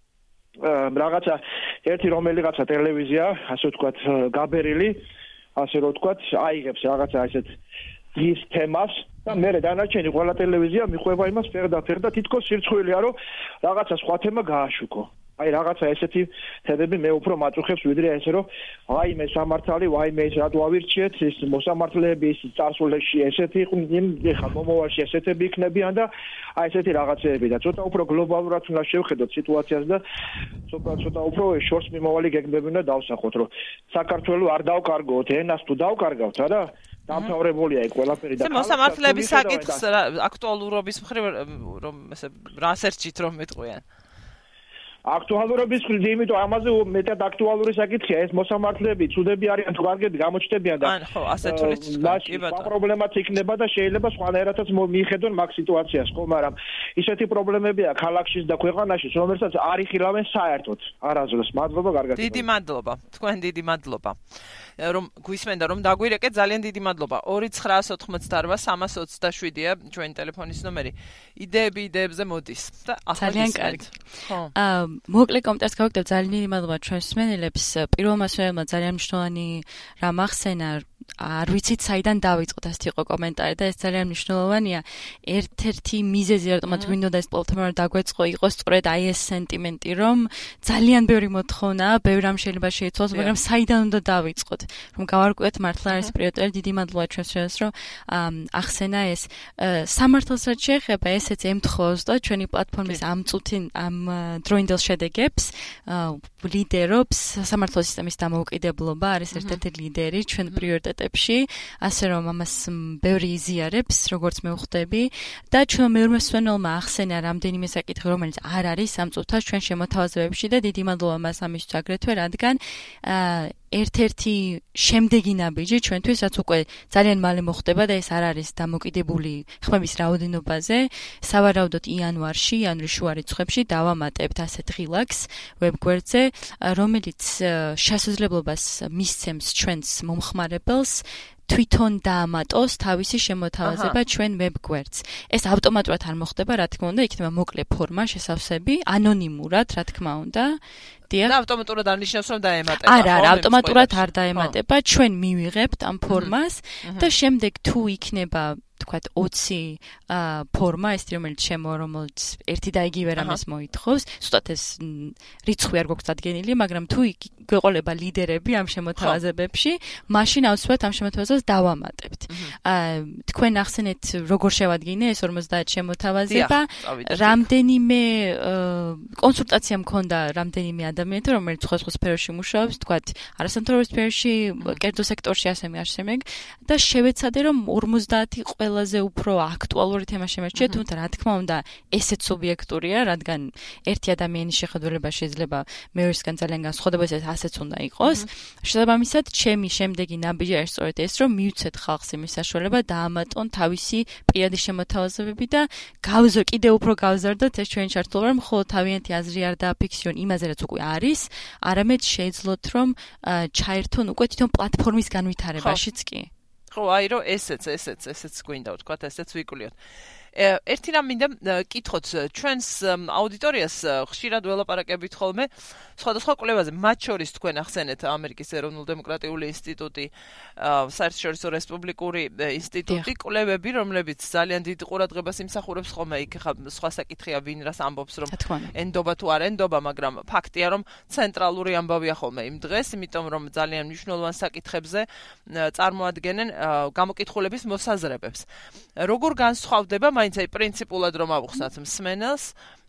რაღაცა ერთი რომელიღაცა ტელევიზია, ასე ვთქვათ, გაბერილი, ასე რომ ვთქვათ, აიღებს რაღაცა ესეთ ის თემას და მე დანარჩენი ყველა ტელევიზია მიხვება იმას ფერდაფერ და თითქოს სირცხვილია რომ რაღაცა სხვა თემა გააშუქო. აი რაღაცა ესეთი თემები მე უფრო მაწუხებს ვიდრე ესე რომ ვაიმე სამართალი, ვაიმე ის რატო ავირჩიეთ, ის მოსამართლეები ის წარსულში ესეთი ეხლა მომავალში ესეთები იქნებიან და აი ესეთი რაღაცეები და ცოტა უფრო გლობალურად უნდა შევხედოთ სიტუაციას და ცოტა უფრო შორს მიმავალი გეგმები უნდა დავსახოთ რომ საქართველოს არ დავკარგოთ ენას თუ დავკარგავთ არა დამთავრებულია ეგ ყველაფერი და მოსამართლეების საკითხს აქტუალურობის მხრივ რომ ესე რას ერჩით რომ მეტყვიან აქტუალურობის მხრივ იმიტომ ამაზე მეტად აქტუალური საკითხია ეს მოსამართლეები ცუდები არიან თუ კარგები გამოჩნდებიან და ხო ასე თulit კი ბატონო პრობლემაც იქნება და შეიძლება სხვანაირადაც მიხედონ მაგ სიტუაციას ხო მაგრამ ისეთი პრობლემებია ქალაქშიც და ქვეყანაშიც რომელსაც არ იხილავენ საერთოდ არასდროს მადლობა კარგად დიდი მადლობა თქვენ დიდი მადლობა რომ გვისმენდა რომ დაგვირეკეთ ძალიან დიდი მადლობა 2988327-ია ჩვენი ტელეფონის ნომერი იდეებზე მოდის და ძალიან კარგი ხო მოკლე კომენტარს გავაკეთებ ძალიან დიდი მადლობა ჩვენს მსმენელებს პირველმა მსმენელმა ძალიან მნიშვნელოვანი რამ ახსენა არ ვიცით საიდან დავიწყოთ ასეთი იყო კომენტარი და ეს ძალიან მნიშვნელოვანია ერთ-ერთი მიზეზი რატომაც მინდოდა ეს პლატფორმა დაგვეწყო იყო სწორედ აი ეს სენტიმენტი რომ ძალიან ბევრი მოთხოვნაა ბევრი რამ შეიძლება შეიცვალოს მაგრამ საიდან უნდა დავიწყოთ რომ გავარკვიოთ მართლა არის პრიორიტეტი დიდი მადლობა ჩვენს შენს რომ ახსენა ეს სამართალს რაც შეეხება ესეც ემთხოვს და ჩვენი პლატფორმის ამ წუთი ამ დროინდელ შედეგებს ლიდერობს სამართლის სისტემის დამოუკიდებლობა არის ერთ-ერთი ლიდერი ჩვენ პრიორიტეტებში ასე რომ ამას ბევრი იზიარებს როგორც მე ვხვდები და ჩვენ მეორე მსმენელმა ახსენა რამდენიმე საკითხი რომელიც არ არის ამ წუთას ჩვენ შემოთავაზებებში და დიდი მადლობა მას ამისთვის აგრეთვე რადგან ერთ-ერთი შემდეგი ნაბიჯი ჩვენთვის, რაც უკვე ძალიან მალე მოხდება და ეს არ არის დამოკიდებული ხმების რაოდენობაზე. სავარაუდოდ იანვრის შუა რიცხვებში დავამატებთ ასეთ ღილაკს ვებგვერდზე, რომელიც შესაძლებლობას მისცემს ჩვენს მომხმარებელს თვითონ დაამატოს თავისი შემოთავაზება ჩვენ ვებგვერდს. ეს ავტომატურად არ მოხდება, რა თქმა უნდა, იქნება მოკლე ფორმა, შესავსები, ანონიმურად, რა თქმა უნდა. და ავტომატურად არ ნიშნავს, რომ დაემატება. არა, ავტომატურად არ დაემატება, ჩვენ მივიღებთ ამ ფორმას და შემდეგ თუ იქნება თქვათ 20 ფორმა, რომელიც რომელიც ერთი და იგივე რამეს მოითხოვს, ზუსტად ეს რიცხვი არ გვაქვს დადგენილი, მაგრამ თუ გვეყოლება ლიდერები ამ შემოთავაზებებში, მაშინ აუცილებლად ამ შემოთავაზებას დავამატებთ. თქვენ ახსენეთ, როგორ შევადგინე ეს 50 შემოთავაზება, რამდენიმე კონსულტაცია მქონდა რამდენიმე ადამიანთან, რომელიც სხვა სფეროში მუშაობს, თქვათ არასამთავრობო სფეროში, კერძო სექტორში ასემეგ და შევეცადე, რომ 50 ყველაზე უფრო აქტუალური თემა შემერჩია, თუმცა რა თქმა უნდა, ესეც სუბიექტურია, რადგან ერთი ადამიანის შეხედულება შეიძლება მეორისგან ძალიან განსხვავდება, ასეც უნდა იყოს. შესაბამისად, ჩემი შემდეგი ნაბიჯი არის სწორედ ეს, რომ მივცეთ ხალხს იმის საშუალება დაამატონ თავისი პირადი შემოთავაზებები და კიდევ უფრო გავზარდოთ ეს ჩვენი ჩართულობა, რომ მხოლოდ თავიანთი აზრი არ დააფიქსირონ იმაზე, რაც უკვე არის, არამედ შეეძლოთ, რომ ჩაერთონ უკვე თვითონ პლატფორმის განვითარებაშიც კი. ხო, აი რომ ესეც გვინდა ვთქვა, ესეც ვიკულიოთ. ერთი რამ მინდა კითხოთ ჩვენს აუდიტორიას ხშირად ველაპარაკებით ხოლმე სხვადასხვა კვლევაზე, მათ შორის თქვენ ახსენეთ ამერიკის ეროვნულ-დემოკრატიული ინსტიტუტი, საერთაშორისო რესპუბლიკური ინსტიტუტი, კვლევები, რომლებიც ძალიან დიდ ყურადღებას იმსახურებს ხოლმე, იქ ხა სხვა საკითხია, ვინ რას ამბობს, რომ ენდობა თუ არ ენდობა, მაგრამ ფაქტია, რომ ცენტრალური ამბავია ხოლმე იმ დღეს, იმიტომ რომ ძალიან მნიშვნელოვან საკითხებზე წარმოადგენენ გამოკითხულების მოსაზრებებს. როგორ განსხვავდება მაინც აი პრინციპულად რომ ავუხსნათ მსმენელს,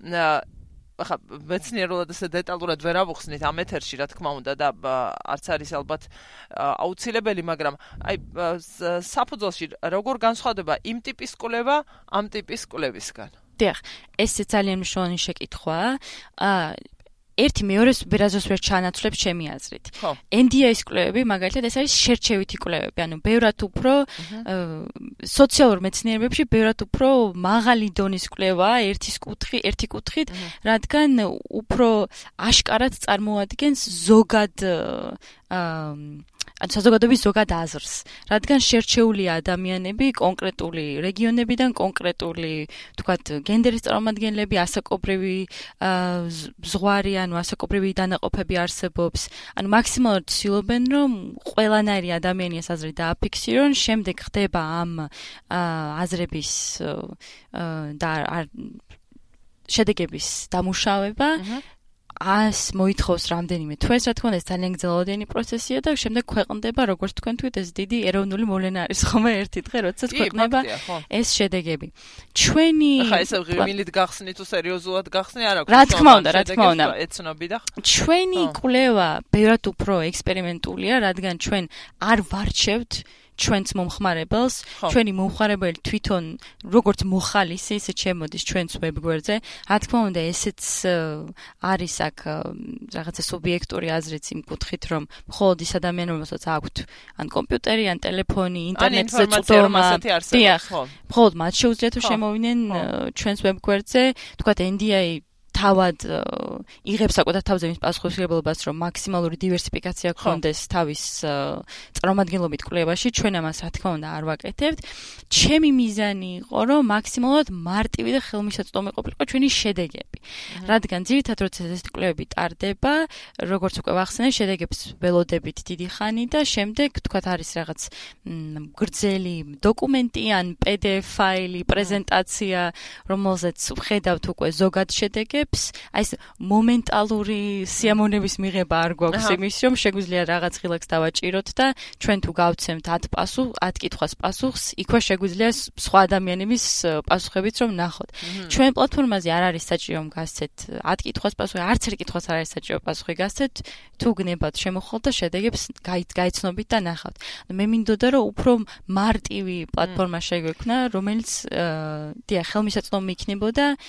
ახლა მეცნიერულად ესე დეტალურად ვერ ავუხსნით ამ ეთერში, რა თქმა უნდა და არც არის ალბათ აუცილებელი, მაგრამ აი საფუძველში როგორ განსხვავდება იმ ტიპის კვლევა ამ ტიპის კვლევისგან? დიახ, ეს ძალიან მნიშვნელოვანი შეკითხვაა. ერთი მეორეს ბერაზოს ვერ ჩაანაცვლებს ჩემი აზრით. NDI-ის კვლევები, მაგალითად, ეს არის შერჩევითი კვლევები, ანუ ბევრად უფრო სოციალურ მეცნიერებებში ბევრად უფრო მაღალი დონის კვლევაა ერთი კუთხით, რადგან უფრო აშკარად წარმოადგენს ზოგად საზოგადოების ზოგად აზრს, რადგან შერჩეული ადამიანები კონკრეტული რეგიონებიდან, კონკრეტული, თქვათ, გენდერის წარმომადგენლები, ასაკობრივი ზღვარი, ანუ ასაკობრივი დანაყოფები არსებობს, ანუ მაქსიმალურად ცდილობენ, რომ ყველანაირი ადამიანის აზრი დააფიქსირონ, შემდეგ ხდება ამ აზრების შედეგების დამუშავება. მოითხოვს რამდენიმე თვეს, რა თქმა უნდა, ეს ძალიან გრძელვადიანი პროცესია და შემდეგ ქვეყნდება, როგორც თქვენ თქვით, ეს დიდი ეროვნული მოვლენა არის ხოლმე ერთი დღე, როდესაც ქვეყნდება ეს შედეგები. ახლა ეს ღიმილით გახსნით თუ სერიოზულად გახსნი არ აქვს. რა თქმა უნდა, ეცნობი და ჩვენი კვლევა ბევრად უფრო ექსპერიმენტულია, რადგან ჩვენ არ ვარჩევთ ჩვენს მომხმარებელს, ჩვენი მომხმარებელი თვითონ როგორც მოხალისი, ისე შემოდის ჩვენს ვებგვერდზე. რა თქმა უნდა, ესეც არის აქ რაღაცა სუბიექტური აზრიც იმ კუთხით, რომ მხოლოდ ის ადამიანები, რომელსაც აქვთ ან კომპიუტერი, ან ტელეფონი, ინტერნეტზე წვდომა, მხოლოდ მათ შეუძლიათ რომ შემოვიდნენ ჩვენს ვებგვერდზე, თქვათ NDI თავად იღებს საკუთარ თავზე იმის პასუხისმგებლობას, რომ მაქსიმალური დივერსიფიკაცია გქონდეს თავის წარმომადგენლობით კვლევაში, ჩვენ ამას რა თქმა უნდა არ ვაკეთებთ. ჩემი მიზანი იყო, რომ მაქსიმალურად მარტივი და ხელმისაწვდომი ყოფილიყო ჩვენი შედეგები. რადგან ძირითადად როცა ეს კვლევები ტარდება, როგორც უკვე ვახსენე, შედეგებს ველოდებით დიდი ხანი და შემდეგ თქვათ არის რაღაც გრძელი დოკუმენტი ან PDF ფაილი, პრეზენტაცია, რომელზეც ვხედავთ უკვე ზოგად შედეგებს. აი ეს მომენტალური სიამოვნების მიღება არ გვაქვს იმის, რომ შეგვიძლია რაღაც ღილაკს დავაჭიროთ და ჩვენ თუ გავცემთ 10 კითხვას პასუხს, იქვე შეგვიძლია სხვა ადამიანების პასუხებიც რომ ნახოთ. ჩვენ პლატფორმაზე არ არის საჭირო რომ გასცეთ 10 კითხვას პასუხი, არც ერთი კითხვას არ არის საჭირო პასუხი გასცეთ, თუ გნებათ შემოხვალთ და შედეგებს გაიცნობით და ნახავთ. მე მინდოდა რომ უფრო მარტივი პლატფორმა შეგვექმნა, რომელიც ხელმისაწვდომი იქნებოდა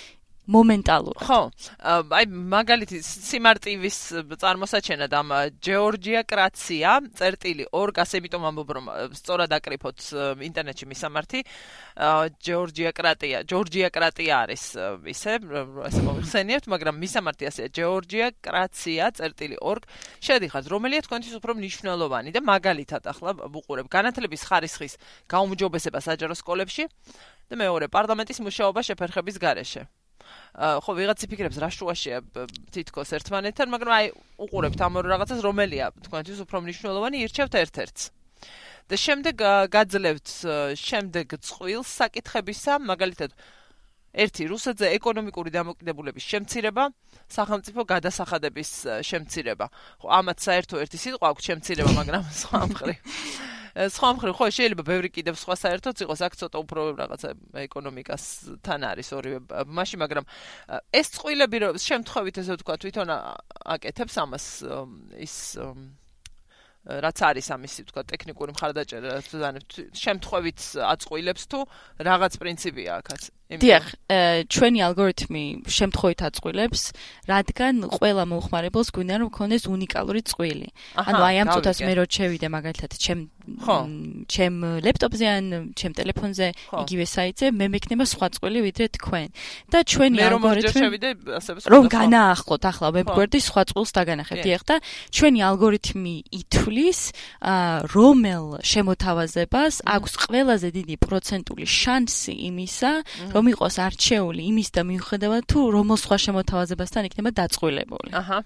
მომენტალურად. ხო, აი მაგალითი სიმარტივის წარმოსაჩენად ამ ჯეორჯია კრაცია წერტილი 2 გას, იმიტომ ამბობ რომ სწორად აკრიფოთ ინტერნეტში მისამართი. ჯეორჯია კრატია არის ისე მოვიხსენიებთ, მაგრამ მისამართი ასეა ჯეორჯია კრაცია წერტილი 2. შედიხართ, რომელია თქვენთვის უფრო მნიშვნელოვანი და მაგალითად ახლა ვუყურებ განათლების ხარისხის გაუმჯობესება საჯარო სკოლებში და მეორე პარლამენტის მუშაობა შეფერხების გარეშე. ხო, ვიღაც იფიქრებს რა შუაშია თითქოს ერთმანეთთან, მაგრამ აი უყურებთ ამ ორ რაღაცას, რომელია თქვენთვის უფრო მნიშვნელოვანი, ირჩევთ ერთ-ერთს. და შემდეგ გაძლევთ შემდეგ წყვილს საკითხებისა, მაგალითად ერთი რუსეთზე ეკონომიკური დამოკიდებულების შემცირება, სახელმწიფო გადასახადების შემცირება. ხო, ამათ საერთო ერთი სიტყვა აქვს შემცირება, მაგრამ სხვა მხრივ ხო შეიძლება ბევრი კიდევ სხვა საერთოც იყოს, აქ ცოტა უფრო რაღაცა ეკონომიკასთან არის ორივე მასში, მაგრამ ეს წყვილები რომ შემთხვევით ესე ვთქვა თვითონ აკეთებს ამას ის რაც არის ამისი ვთქვა ტექნიკური მხარდაჭერა, შემთხვევით აწყვილებს თუ რაღაც პრინციპია აქაც. დიახ, ჩვენი ალგორითმი შემთხვევით აწყვილებს, რადგან ყველა მომხმარებელს გვინდა რომ ქონდეს უნიკალური წყვილი. ანუ აი ამ წუთას მე რო შევიდე მაგალითად ჩემ ლეპტოპზე ან ჩემ ტელეფონზე იგივე საიტზე, მე მექნება სხვა წყვილი ვიდრე თქვენ. და ჩვენი ალგორითმი რომ განაახლოთ ახლა ვებგვერდის სხვა წვილს დაგანახებთ. დიახ, და ჩვენი ალგორითმი ითვლის რომელ შემოთავაზებას აქვს ყველაზე დიდი პროცენტული შანსი იმისა, რომ იყოს არჩეული იმის და მიუხედავად თუ რომელ სხვა შემოთავაზებასთან იქნება დაწყვილებული. აჰა.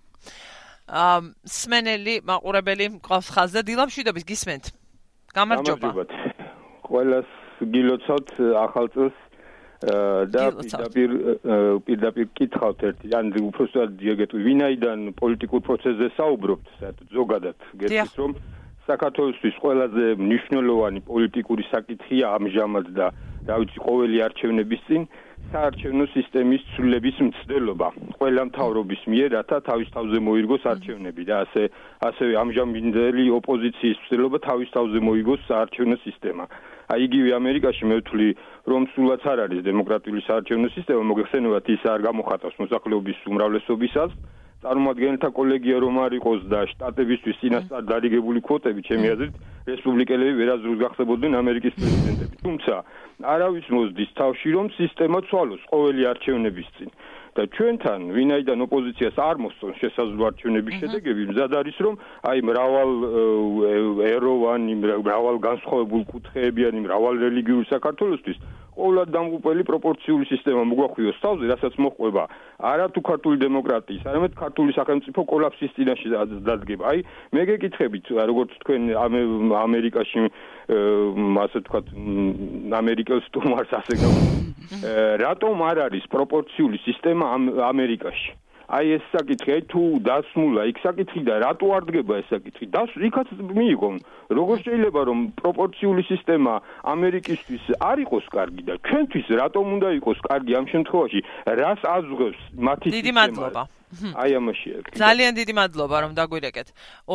სმენელი მაყურებელი მყავს ხაზზე, დილა მშვიდობის გისმენთ. გამარჯობა. ყველას გილოცავთ ახალ წელს და პირდაპირ კითხავთ ერთი, ან უბრალოდ დიაგეტყვი, ვინაიდან პოლიტიკურ პროცესზე საუბრობთ, საერთოდ ზოგადად გეტყვით რომ საქართველოსთვის ყველაზე მნიშვნელოვანი პოლიტიკური საკითხია ამჟამად და რა ვიცი ყოველი არჩევნების წინ საარჩევნო სისტემის ცვლილების მცდელობა ყველა მთავრობის მიერ, რათა თავის თავზე მოირგოს არჩევნები და ასევე ამჟამინდელი ოპოზიციის მცდელობა თავის თავზე მოიგოს საარჩევნო სისტემა. აი იგივე ამერიკაში მე ვთვლი რომ სულაც არ არის დემოკრატიული საარჩევნო სისტემა, მოგეხსენებათ ის არ გამოხატავს მოსახლეობის უმრავლესობისას. წარმომადგენელთა კოლეგია რომ არ იყოს და შტატებისთვის წინასწარ დარიგებული კვოტები, ჩემი აზრით, რესპუბლიკელები ვერასდროს გახდებოდნენ ამერიკის პრეზიდენტები. თუმცა არავის მოსდის თავში რომ სისტემა ცვალოს ყოველი არჩევნების წინ. და ჩვენთან, ვინაიდან ოპოზიციას არ მოსწონს შესაძლო არჩევნების შედეგები, მზად არის რომ აი მრავალეროვანი, მრავალ განსხვავებულ კუთხეებიანი, მრავალ რელიგიური საქართველოსთვის ყოველად დამღუპელი პროპორციული სისტემა მოგვახვიოს თავზე, რასაც მოყვება არა თუ ქართული დემოკრატიის, არამედ ქართული სახელმწიფო კოლაფსის წინაშე დადგება. აი, მე გეკითხებით, როგორც თქვენ ამერიკაში, ასე ვთქვათ, ამერიკელ სტუმარს ასე რატომ არ არის პროპორციული სისტემა ამერიკაში? აი ეს საკითხი, აი თუ დასმულა იქ საკითხი და რატო არ დგება ეს საკითხი? იქაც მიიღონ. როგორ შეიძლება რომ პროპორციული სისტემა ამერიკისთვის არ იყოს კარგი და ჩვენთვის რატომ უნდა იყოს კარგი ამ შემთხვევაში? რას აზღვევს მათი სისტემა? დიდი მადლობა. აი ამაშია. ძალიან დიდი მადლობა რომ დაგვირეკეთ.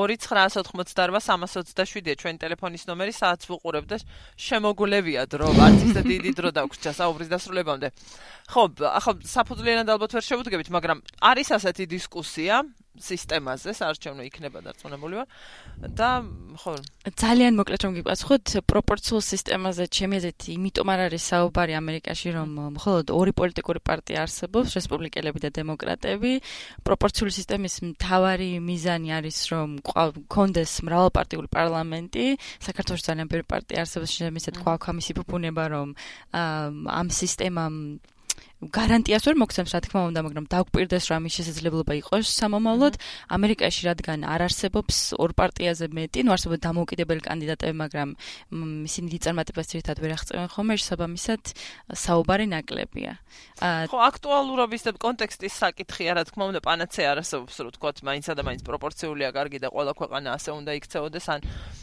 2988327-ია ჩვენი ტელეფონის ნომერი, სადაც ვუყურებ და შემოგულევია დრო, არც ისე დიდი დრო დაგვჭირდა საუბრის დასრულებამდე. ხო, ახლა საფუძვლიანად ალბათ ვერ შევუდგებით, მაგრამ არის ასეთი დისკუსია სისტემაზე, საარჩევნო იქნება დარწმუნებული ვარ და ხო ძალიან მოკლედ რომ გიყვასხოთ, პროპორციულ სისტემაზე ჩემი აზრით იმიტომ არ არის საუბარი ამერიკაში, რომ მხოლოდ ორი პოლიტიკური პარტია არსებობს, რესპუბლიკელები და დემოკრატები. პროპორციული სისტემის მთავარი მიზანი არის, რომ გქონდეს მრავალპარტიული პარლამენტი. საქართველოში ძალიან ბევრი პარტია არსებობს, შემიძლია თქვა ამისი ფუფუნება, რომ ამ სისტემამ გარანტიას ვერ მოგცემს, რა თქმა უნდა, მაგრამ დაგვპირდეს, რომ ამის შესაძლებლობა იყოს სამომავლოდ. ამერიკაში რადგან არ არსებობს ორ პარტიაზე მეტი, ნუ არსებობს დამოუკიდებელი კანდიდატები, მაგრამ ისინი დიწარმატებას ძირითადად ვერ აღწევენ ხოლმე, შესაბამისად საუბარი ნაკლებია. ხო, აქტუალურობის და კონტექსტის საკითხია, რა თქმა უნდა, პანაცეა არ არსებობს, რომ თქვათ, მაინცადამაინც პროპორციულია კარგი და ყველა ქვეყანა ასე უნდა იქცეოდეს, ან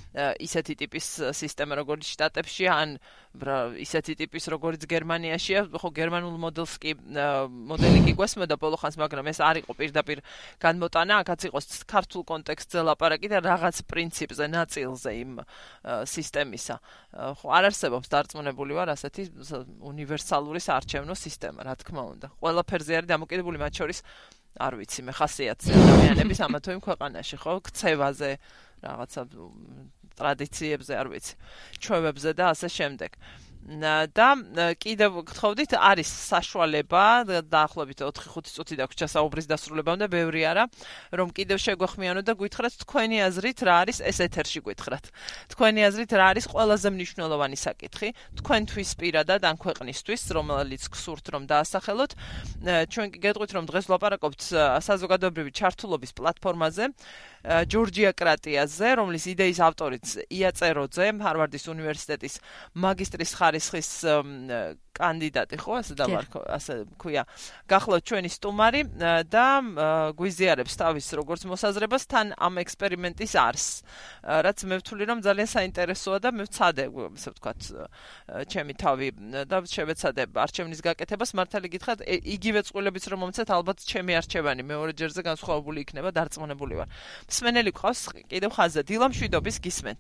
ისეთი ტიპის სისტემა როგორც შტატებში ან ისეთი ტიპის როგორც გერმანიაშია, ხო გერმანულ მოდელი კი გვესმოდა ბოლო ხანს, მაგრამ ეს არ იყო პირდაპირ განმოტანა, აქაც იყოს ქართულ კონტექსტზე ლაპარაკი და რაღაც პრინციპზე, ნაწილზე იმ სისტემისა. ხო არ არსებობს დარწმუნებული ვარ ასეთი უნივერსალური საარჩევნო სისტემა, რა თქმა უნდა. ყველაფერზე არის დამოკიდებული, მათ შორის არ ვიცი, მე ხასიათზე ადამიანების ამა თუ იმ ქვეყანაში, ხო, ქცევაზე, რაღაცა ტრადიციებზე, არ ვიცი, ჩვევებზე და ასე შემდეგ. და კიდევ გთხოვდით, არის საშუალება დაახლოებით 4-5 წუთი დაგვჭირდა საუბრის დასრულებამდე, ბევრი არა, რომ კიდევ შეგვეხმიანოთ და გითხრათ თქვენი აზრით რა არის ეს ეთერში გითხრათ. თქვენი აზრით რა არის ყველაზე მნიშვნელოვანი საკითხი თქვენთვის პირადად ან ქვეყნისთვის, რომელიც გსურთ რომ დაასახელოთ. ჩვენ კი გეტყვით რომ დღეს ვლაპარაკობთ საზოგადოებრივი ჩართულობის პლატფორმაზე, ჯორჯია კრატიაზე, რომლის იდეის ავტორიც ია წეროძე, ჰარვარდის უნივერსიტეტის მაგისტრის ხარისხის კანდიდატი, ხო, ასე ქვია, გახლავთ ჩვენი სტუმარი და გვიზიარებს თავის როგორც მოსაზრებას თან ამ ექსპერიმენტის არსს, რაც მე ვთვლი რომ ძალიან საინტერესოა და მე ვცადე, ასე ვთქვათ, ჩემი თავი და შევეცადე არჩევნის გაკეთებას, მართალი გითხრათ, იგივე წყვილებიც რომ მომცეთ, ალბათ ჩემი არჩევანი მეორე ჯერზე განსხვავებული იქნება, დარწმუნებული ვარ. მსმენელი გყავს კიდევ ხაზზე, დილა მშვიდობის გისმენთ.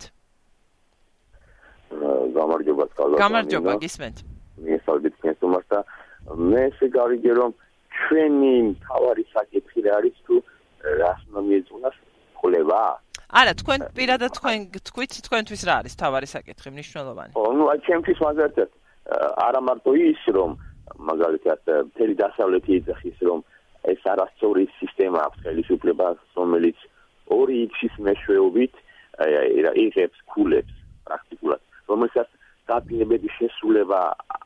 გამარჯობა, გისმენთ. მიესალმებით თქვენს სტუმარს და მე შეგავიგე რომ ჩვენი მთავარი საკითხი არის თუ რას უნდა მიეწონას კვლევა? არა, თქვენ პირადად თქვენ თქვით, თქვენთვის რა არის მთავარი საკითხი, მნიშვნელოვანი? ნუ აი ჩემთვის მაგალითად არა მარტო ის რომ მაგალითად მთელი დასავლეთი ეძახის რომ ეს არასწორი სისტემა აქვს ხელისუფლებას, რომელიც 2x-ის მეშვეობით იღებს ქულებს პრაქტიკულად, რომელსაც დაპირებების შესრულება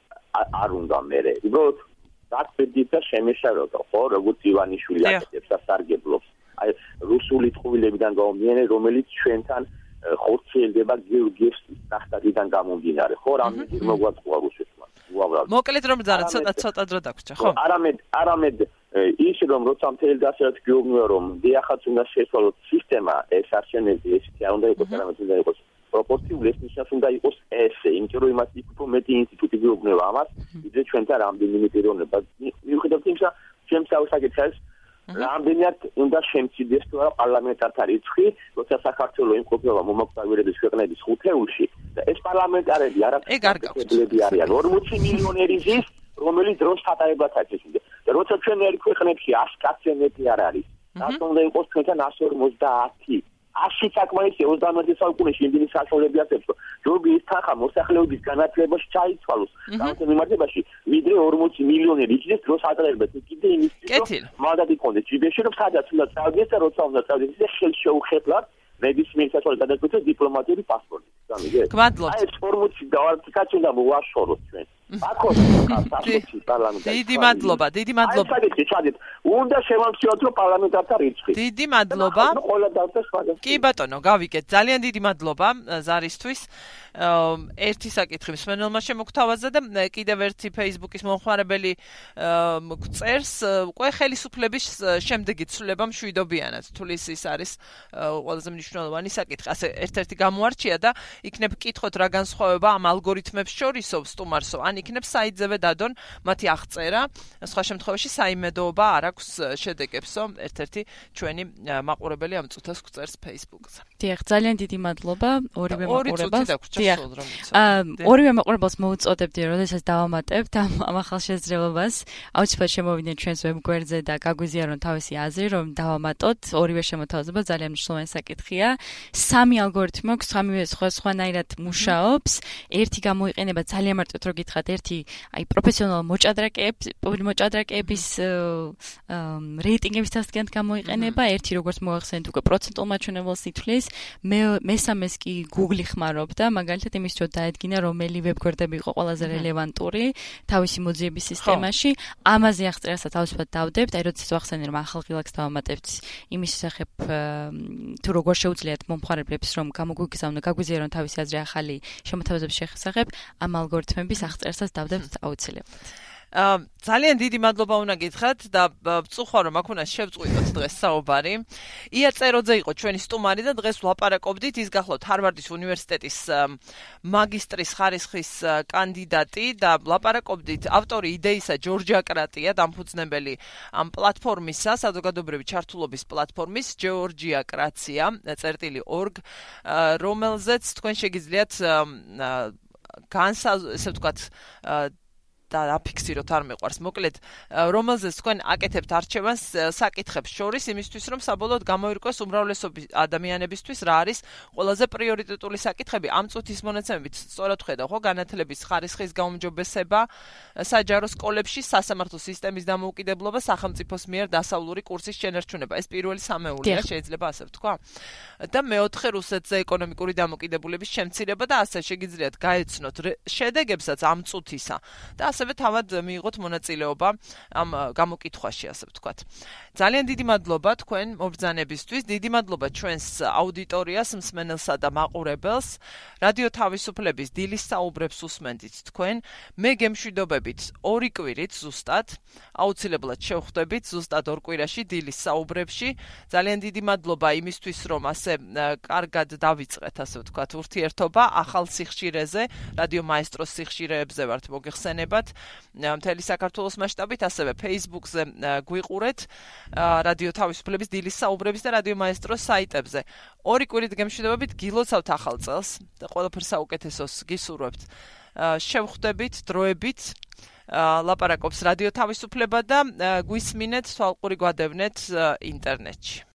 არ უნდა მერე. უბრალოდ დაწვდით და შემეშაროთ, ხო, როგორც ივანიშვილი აკეთებს და სარგებლობს. აი რუსული წყვილებიდან გამომდინარე, რომელიც ჩვენთან ხორციელდება გიორგიევს ნახტაგიდან გამომდინარე, ხო, რამდენი მოგვაწყვა რუსეთმა. მოკლედ რომ ძალიან ცოტა დრო დაგვრჩა, ხო? არამედ ის რომ როცა მთელი დასავლეთ გეუბნება რომ დიახაც უნდა შეცვალოთ სისტემა, ეს არჩევნები ესეთი არ უნდა იყოს, არამედ უნდა იყოს პროპორციული, ეს ნიშნავს უნდა იყოს ესე, იმიტომ რომ იმას უფრო მეტი ინსტიტუტი გეუბნება ამას, ვიდრე ჩვენთან რამდენიმე პიროვნება. მიუხედავად იმისა, ჩემს საკითხი არის რამდენად უნდა შემცირდეს თუ არა პარლამენტართა რიცხვი, როცა საქართველოს იმყოფება მომაკვდავირების ქვეყნების ხუთეულში და ეს პარლამენტარები არაფერები არიან 40 მილიონერი ზის, რომელიც დროს ხატარებად აჩესინდა. და როცა ჩვენ ერთ ქვეყნებში 100 კაცი მეტი არ არის, რატომ უნდა იყოს ჩვენთან 150? 100 საკმარისია 21 საუკუნეში იმდენი საშუალებები აქვს, რომ ჯობია თანხა მოსახლეობის განათლებაში ჩაიცვალოს გამოცემ მიმართებაში, ვიდრე 40 მილიონერი იქნეს დროს ატარებად. კიდე იმის მანდატი კონდეს ჯიბეში, რომ სადაც უნდა წავიდეს და როცა უნდა წავიდეს, ეს ხელშეუხებლად ნებისმიერ საშუალებას გადაგკვეთოს დიპლომატიური პასპორტი. გამიგე? გმადლობთ. აი ეს 40 დავარქაც უნდა მოვაშოროთ ჩვენ. აკოს პარლამენტი. დიდი მადლობა. აი უნდა შევამციროთ რომ პარლამენტართა რიცხვი. დიდი მადლობა. ყველა დავწერს მაგას. კი ბატონო, გავიგეთ. ძალიან დიდი მადლობა ზარისთვის. ერთი საკითხი მსმენელმა შემოგთავაზა და კიდევ ერთი Facebook-ის მომხმარებელი წერს, უკვე ხელისუფლების შემდეგი ცვლილება მშვიდობიანად. თulis ის არის ყველაზე მნიშვნელოვანი საკითხი. ასე ერთ-ერთი გამოარჩია და იქნებ კითხოთ რა განსხვავება ამ ალგორითმებს შორისო სტუმარსო, ან იქნებ საიტზევე დადონ მათი აღწერა, სხვა შემთხვევაში საიმედოობა არ აქვს შედეგებსო, ერთ-ერთი ჩვენი მაყურებელი ამ წუთას გვწერს Facebook-ზე. დიახ, ძალიან დიდი მადლობა ორივე მაყურებელს. ორივე მაყურებელს მოუწოდებდი, როდესაც დავამატებთ ამ ახალ შესაძლებლობას, აუცილებლად შემოვიდნენ ჩვენს ვებგვერდზე და გაგვიზიარონ თავისი აზრი, რომ დავამატოთ. ორივე შემოთავაზება ძალიან მნიშვნელოვანი საკითხია. 3 ალგორითმი აქვს, 3-ვე სხვანაირად მუშაობს. ერთი გამოიყენება ძალიან მარტივად რო გითხრათ, ერთი აი პროფესიონალ მოჭადრაკეების რეიტინგების დასადგენად გამოიყენება, ერთი როგორც მოახსენეთ უკვე პროცენტულ მაჩვენებელს ითვლის, მესამეს კი Google ხმარობდა, მაგალითად იმის რომ დაედგინა რომელი ვებგვერდები იყო ყველაზე რელევანტური თავისი მოძიების სისტემაში. ამაზე აღწერასაც თავისუფლად დავდებთ, აი როდესაც ვახსენე რომ ახალ ღილაკს დავამატებთ იმის შესახებ თუ როგორ შეუძლიათ მომხმარებლებს რომ გამოგვიგზავნონ, გაგვიზიარონ თავისი აზრი ახალი შემოთავაზების შესახებ, ამ ალგორითმების აღწერასაც დავდებთ აუცილებლად. ძალიან დიდი მადლობა უნდა გითხრათ და ვწუხვა რომ აქ უნდა შევწყვიტოთ დღეს საუბარი. ია წეროძე იყო ჩვენი სტუმარი და დღეს ვლაპარაკობდით, ის გახლავთ ჰარვარდის უნივერსიტეტის მაგისტრის ხარისხის კანდიდატი და ვლაპარაკობდით ავტორი იდეისა ჯორჯიაკრატია, დამფუძნებელი ამ პლატფორმისა, საზოგადოებრივი ჩართულობის პლატფორმის georgiakratsia.org, რომელზეც თქვენ შეგიძლიათ ესე ვთქვათ და აფიქსიროთ არ მეყვარს. მოკლედ, რომელზეც თქვენ აკეთებთ არჩევანს საკითხებს შორის, იმისთვის რომ საბოლოოდ გამოირკვეს უმრავლესობის ადამიანებისთვის რა არის ყველაზე პრიორიტეტული საკითხები. ამ წუთის მონაცემებით სწორად ხედავ, ხო, განათლების ხარისხის გაუმჯობესება, საჯარო სკოლებში სასამართლო სისტემის დამოუკიდებლობა, სახელმწიფოს მიერ დასავლური კურსის შენარჩუნება. ეს პირველი სამეულია, შეიძლება ასე ვთქვა. და მეოთხე რუსეთზე ეკონომიკური დამოკიდებულების შემცირება და ასე შეგიძლიათ გაეცნოთ შედეგებსაც ამ წუთისა. და ასევე თავად მიიღოთ მონაწილეობა ამ გამოკითხვაში, ასე ვთქვათ. ძალიან დიდი მადლობა თქვენ მობრძანებისთვის, დიდი მადლობა ჩვენს აუდიტორიას, მსმენელსა და მაყურებელს. რადიო თავისუფლების დილის საუბრებს უსმენდით თქვენ. მე გემშვიდობებით 2 კვირით ზუსტად, აუცილებლად შევხვდებით ზუსტად 2 კვირაში დილის საუბრებში. ძალიან დიდი მადლობა იმისთვის, რომ ასე კარგად დავიწყეთ, ასე ვთქვათ, ურთიერთობა ახალ სიხშირეზე, რადიო მაესტროს სიხშირეებზე ვართ მოგეხსენებათ. მთელი საქართველოს მასშტაბით, ასევე Facebook-ზე გვიყურეთ, რადიო თავისუფლების დილის საუბრების და რადიო მაესტროს საიტებზე. 2 კვირით გემშვიდობებით, გილოცავთ ახალ წელს და ყველაფერს საუკეთესოს გისურვებთ. შევხვდებით დროებით, ლაპარაკობს რადიო თავისუფლება და გვისმინეთ, თვალყური გვადევნეთ ინტერნეტში.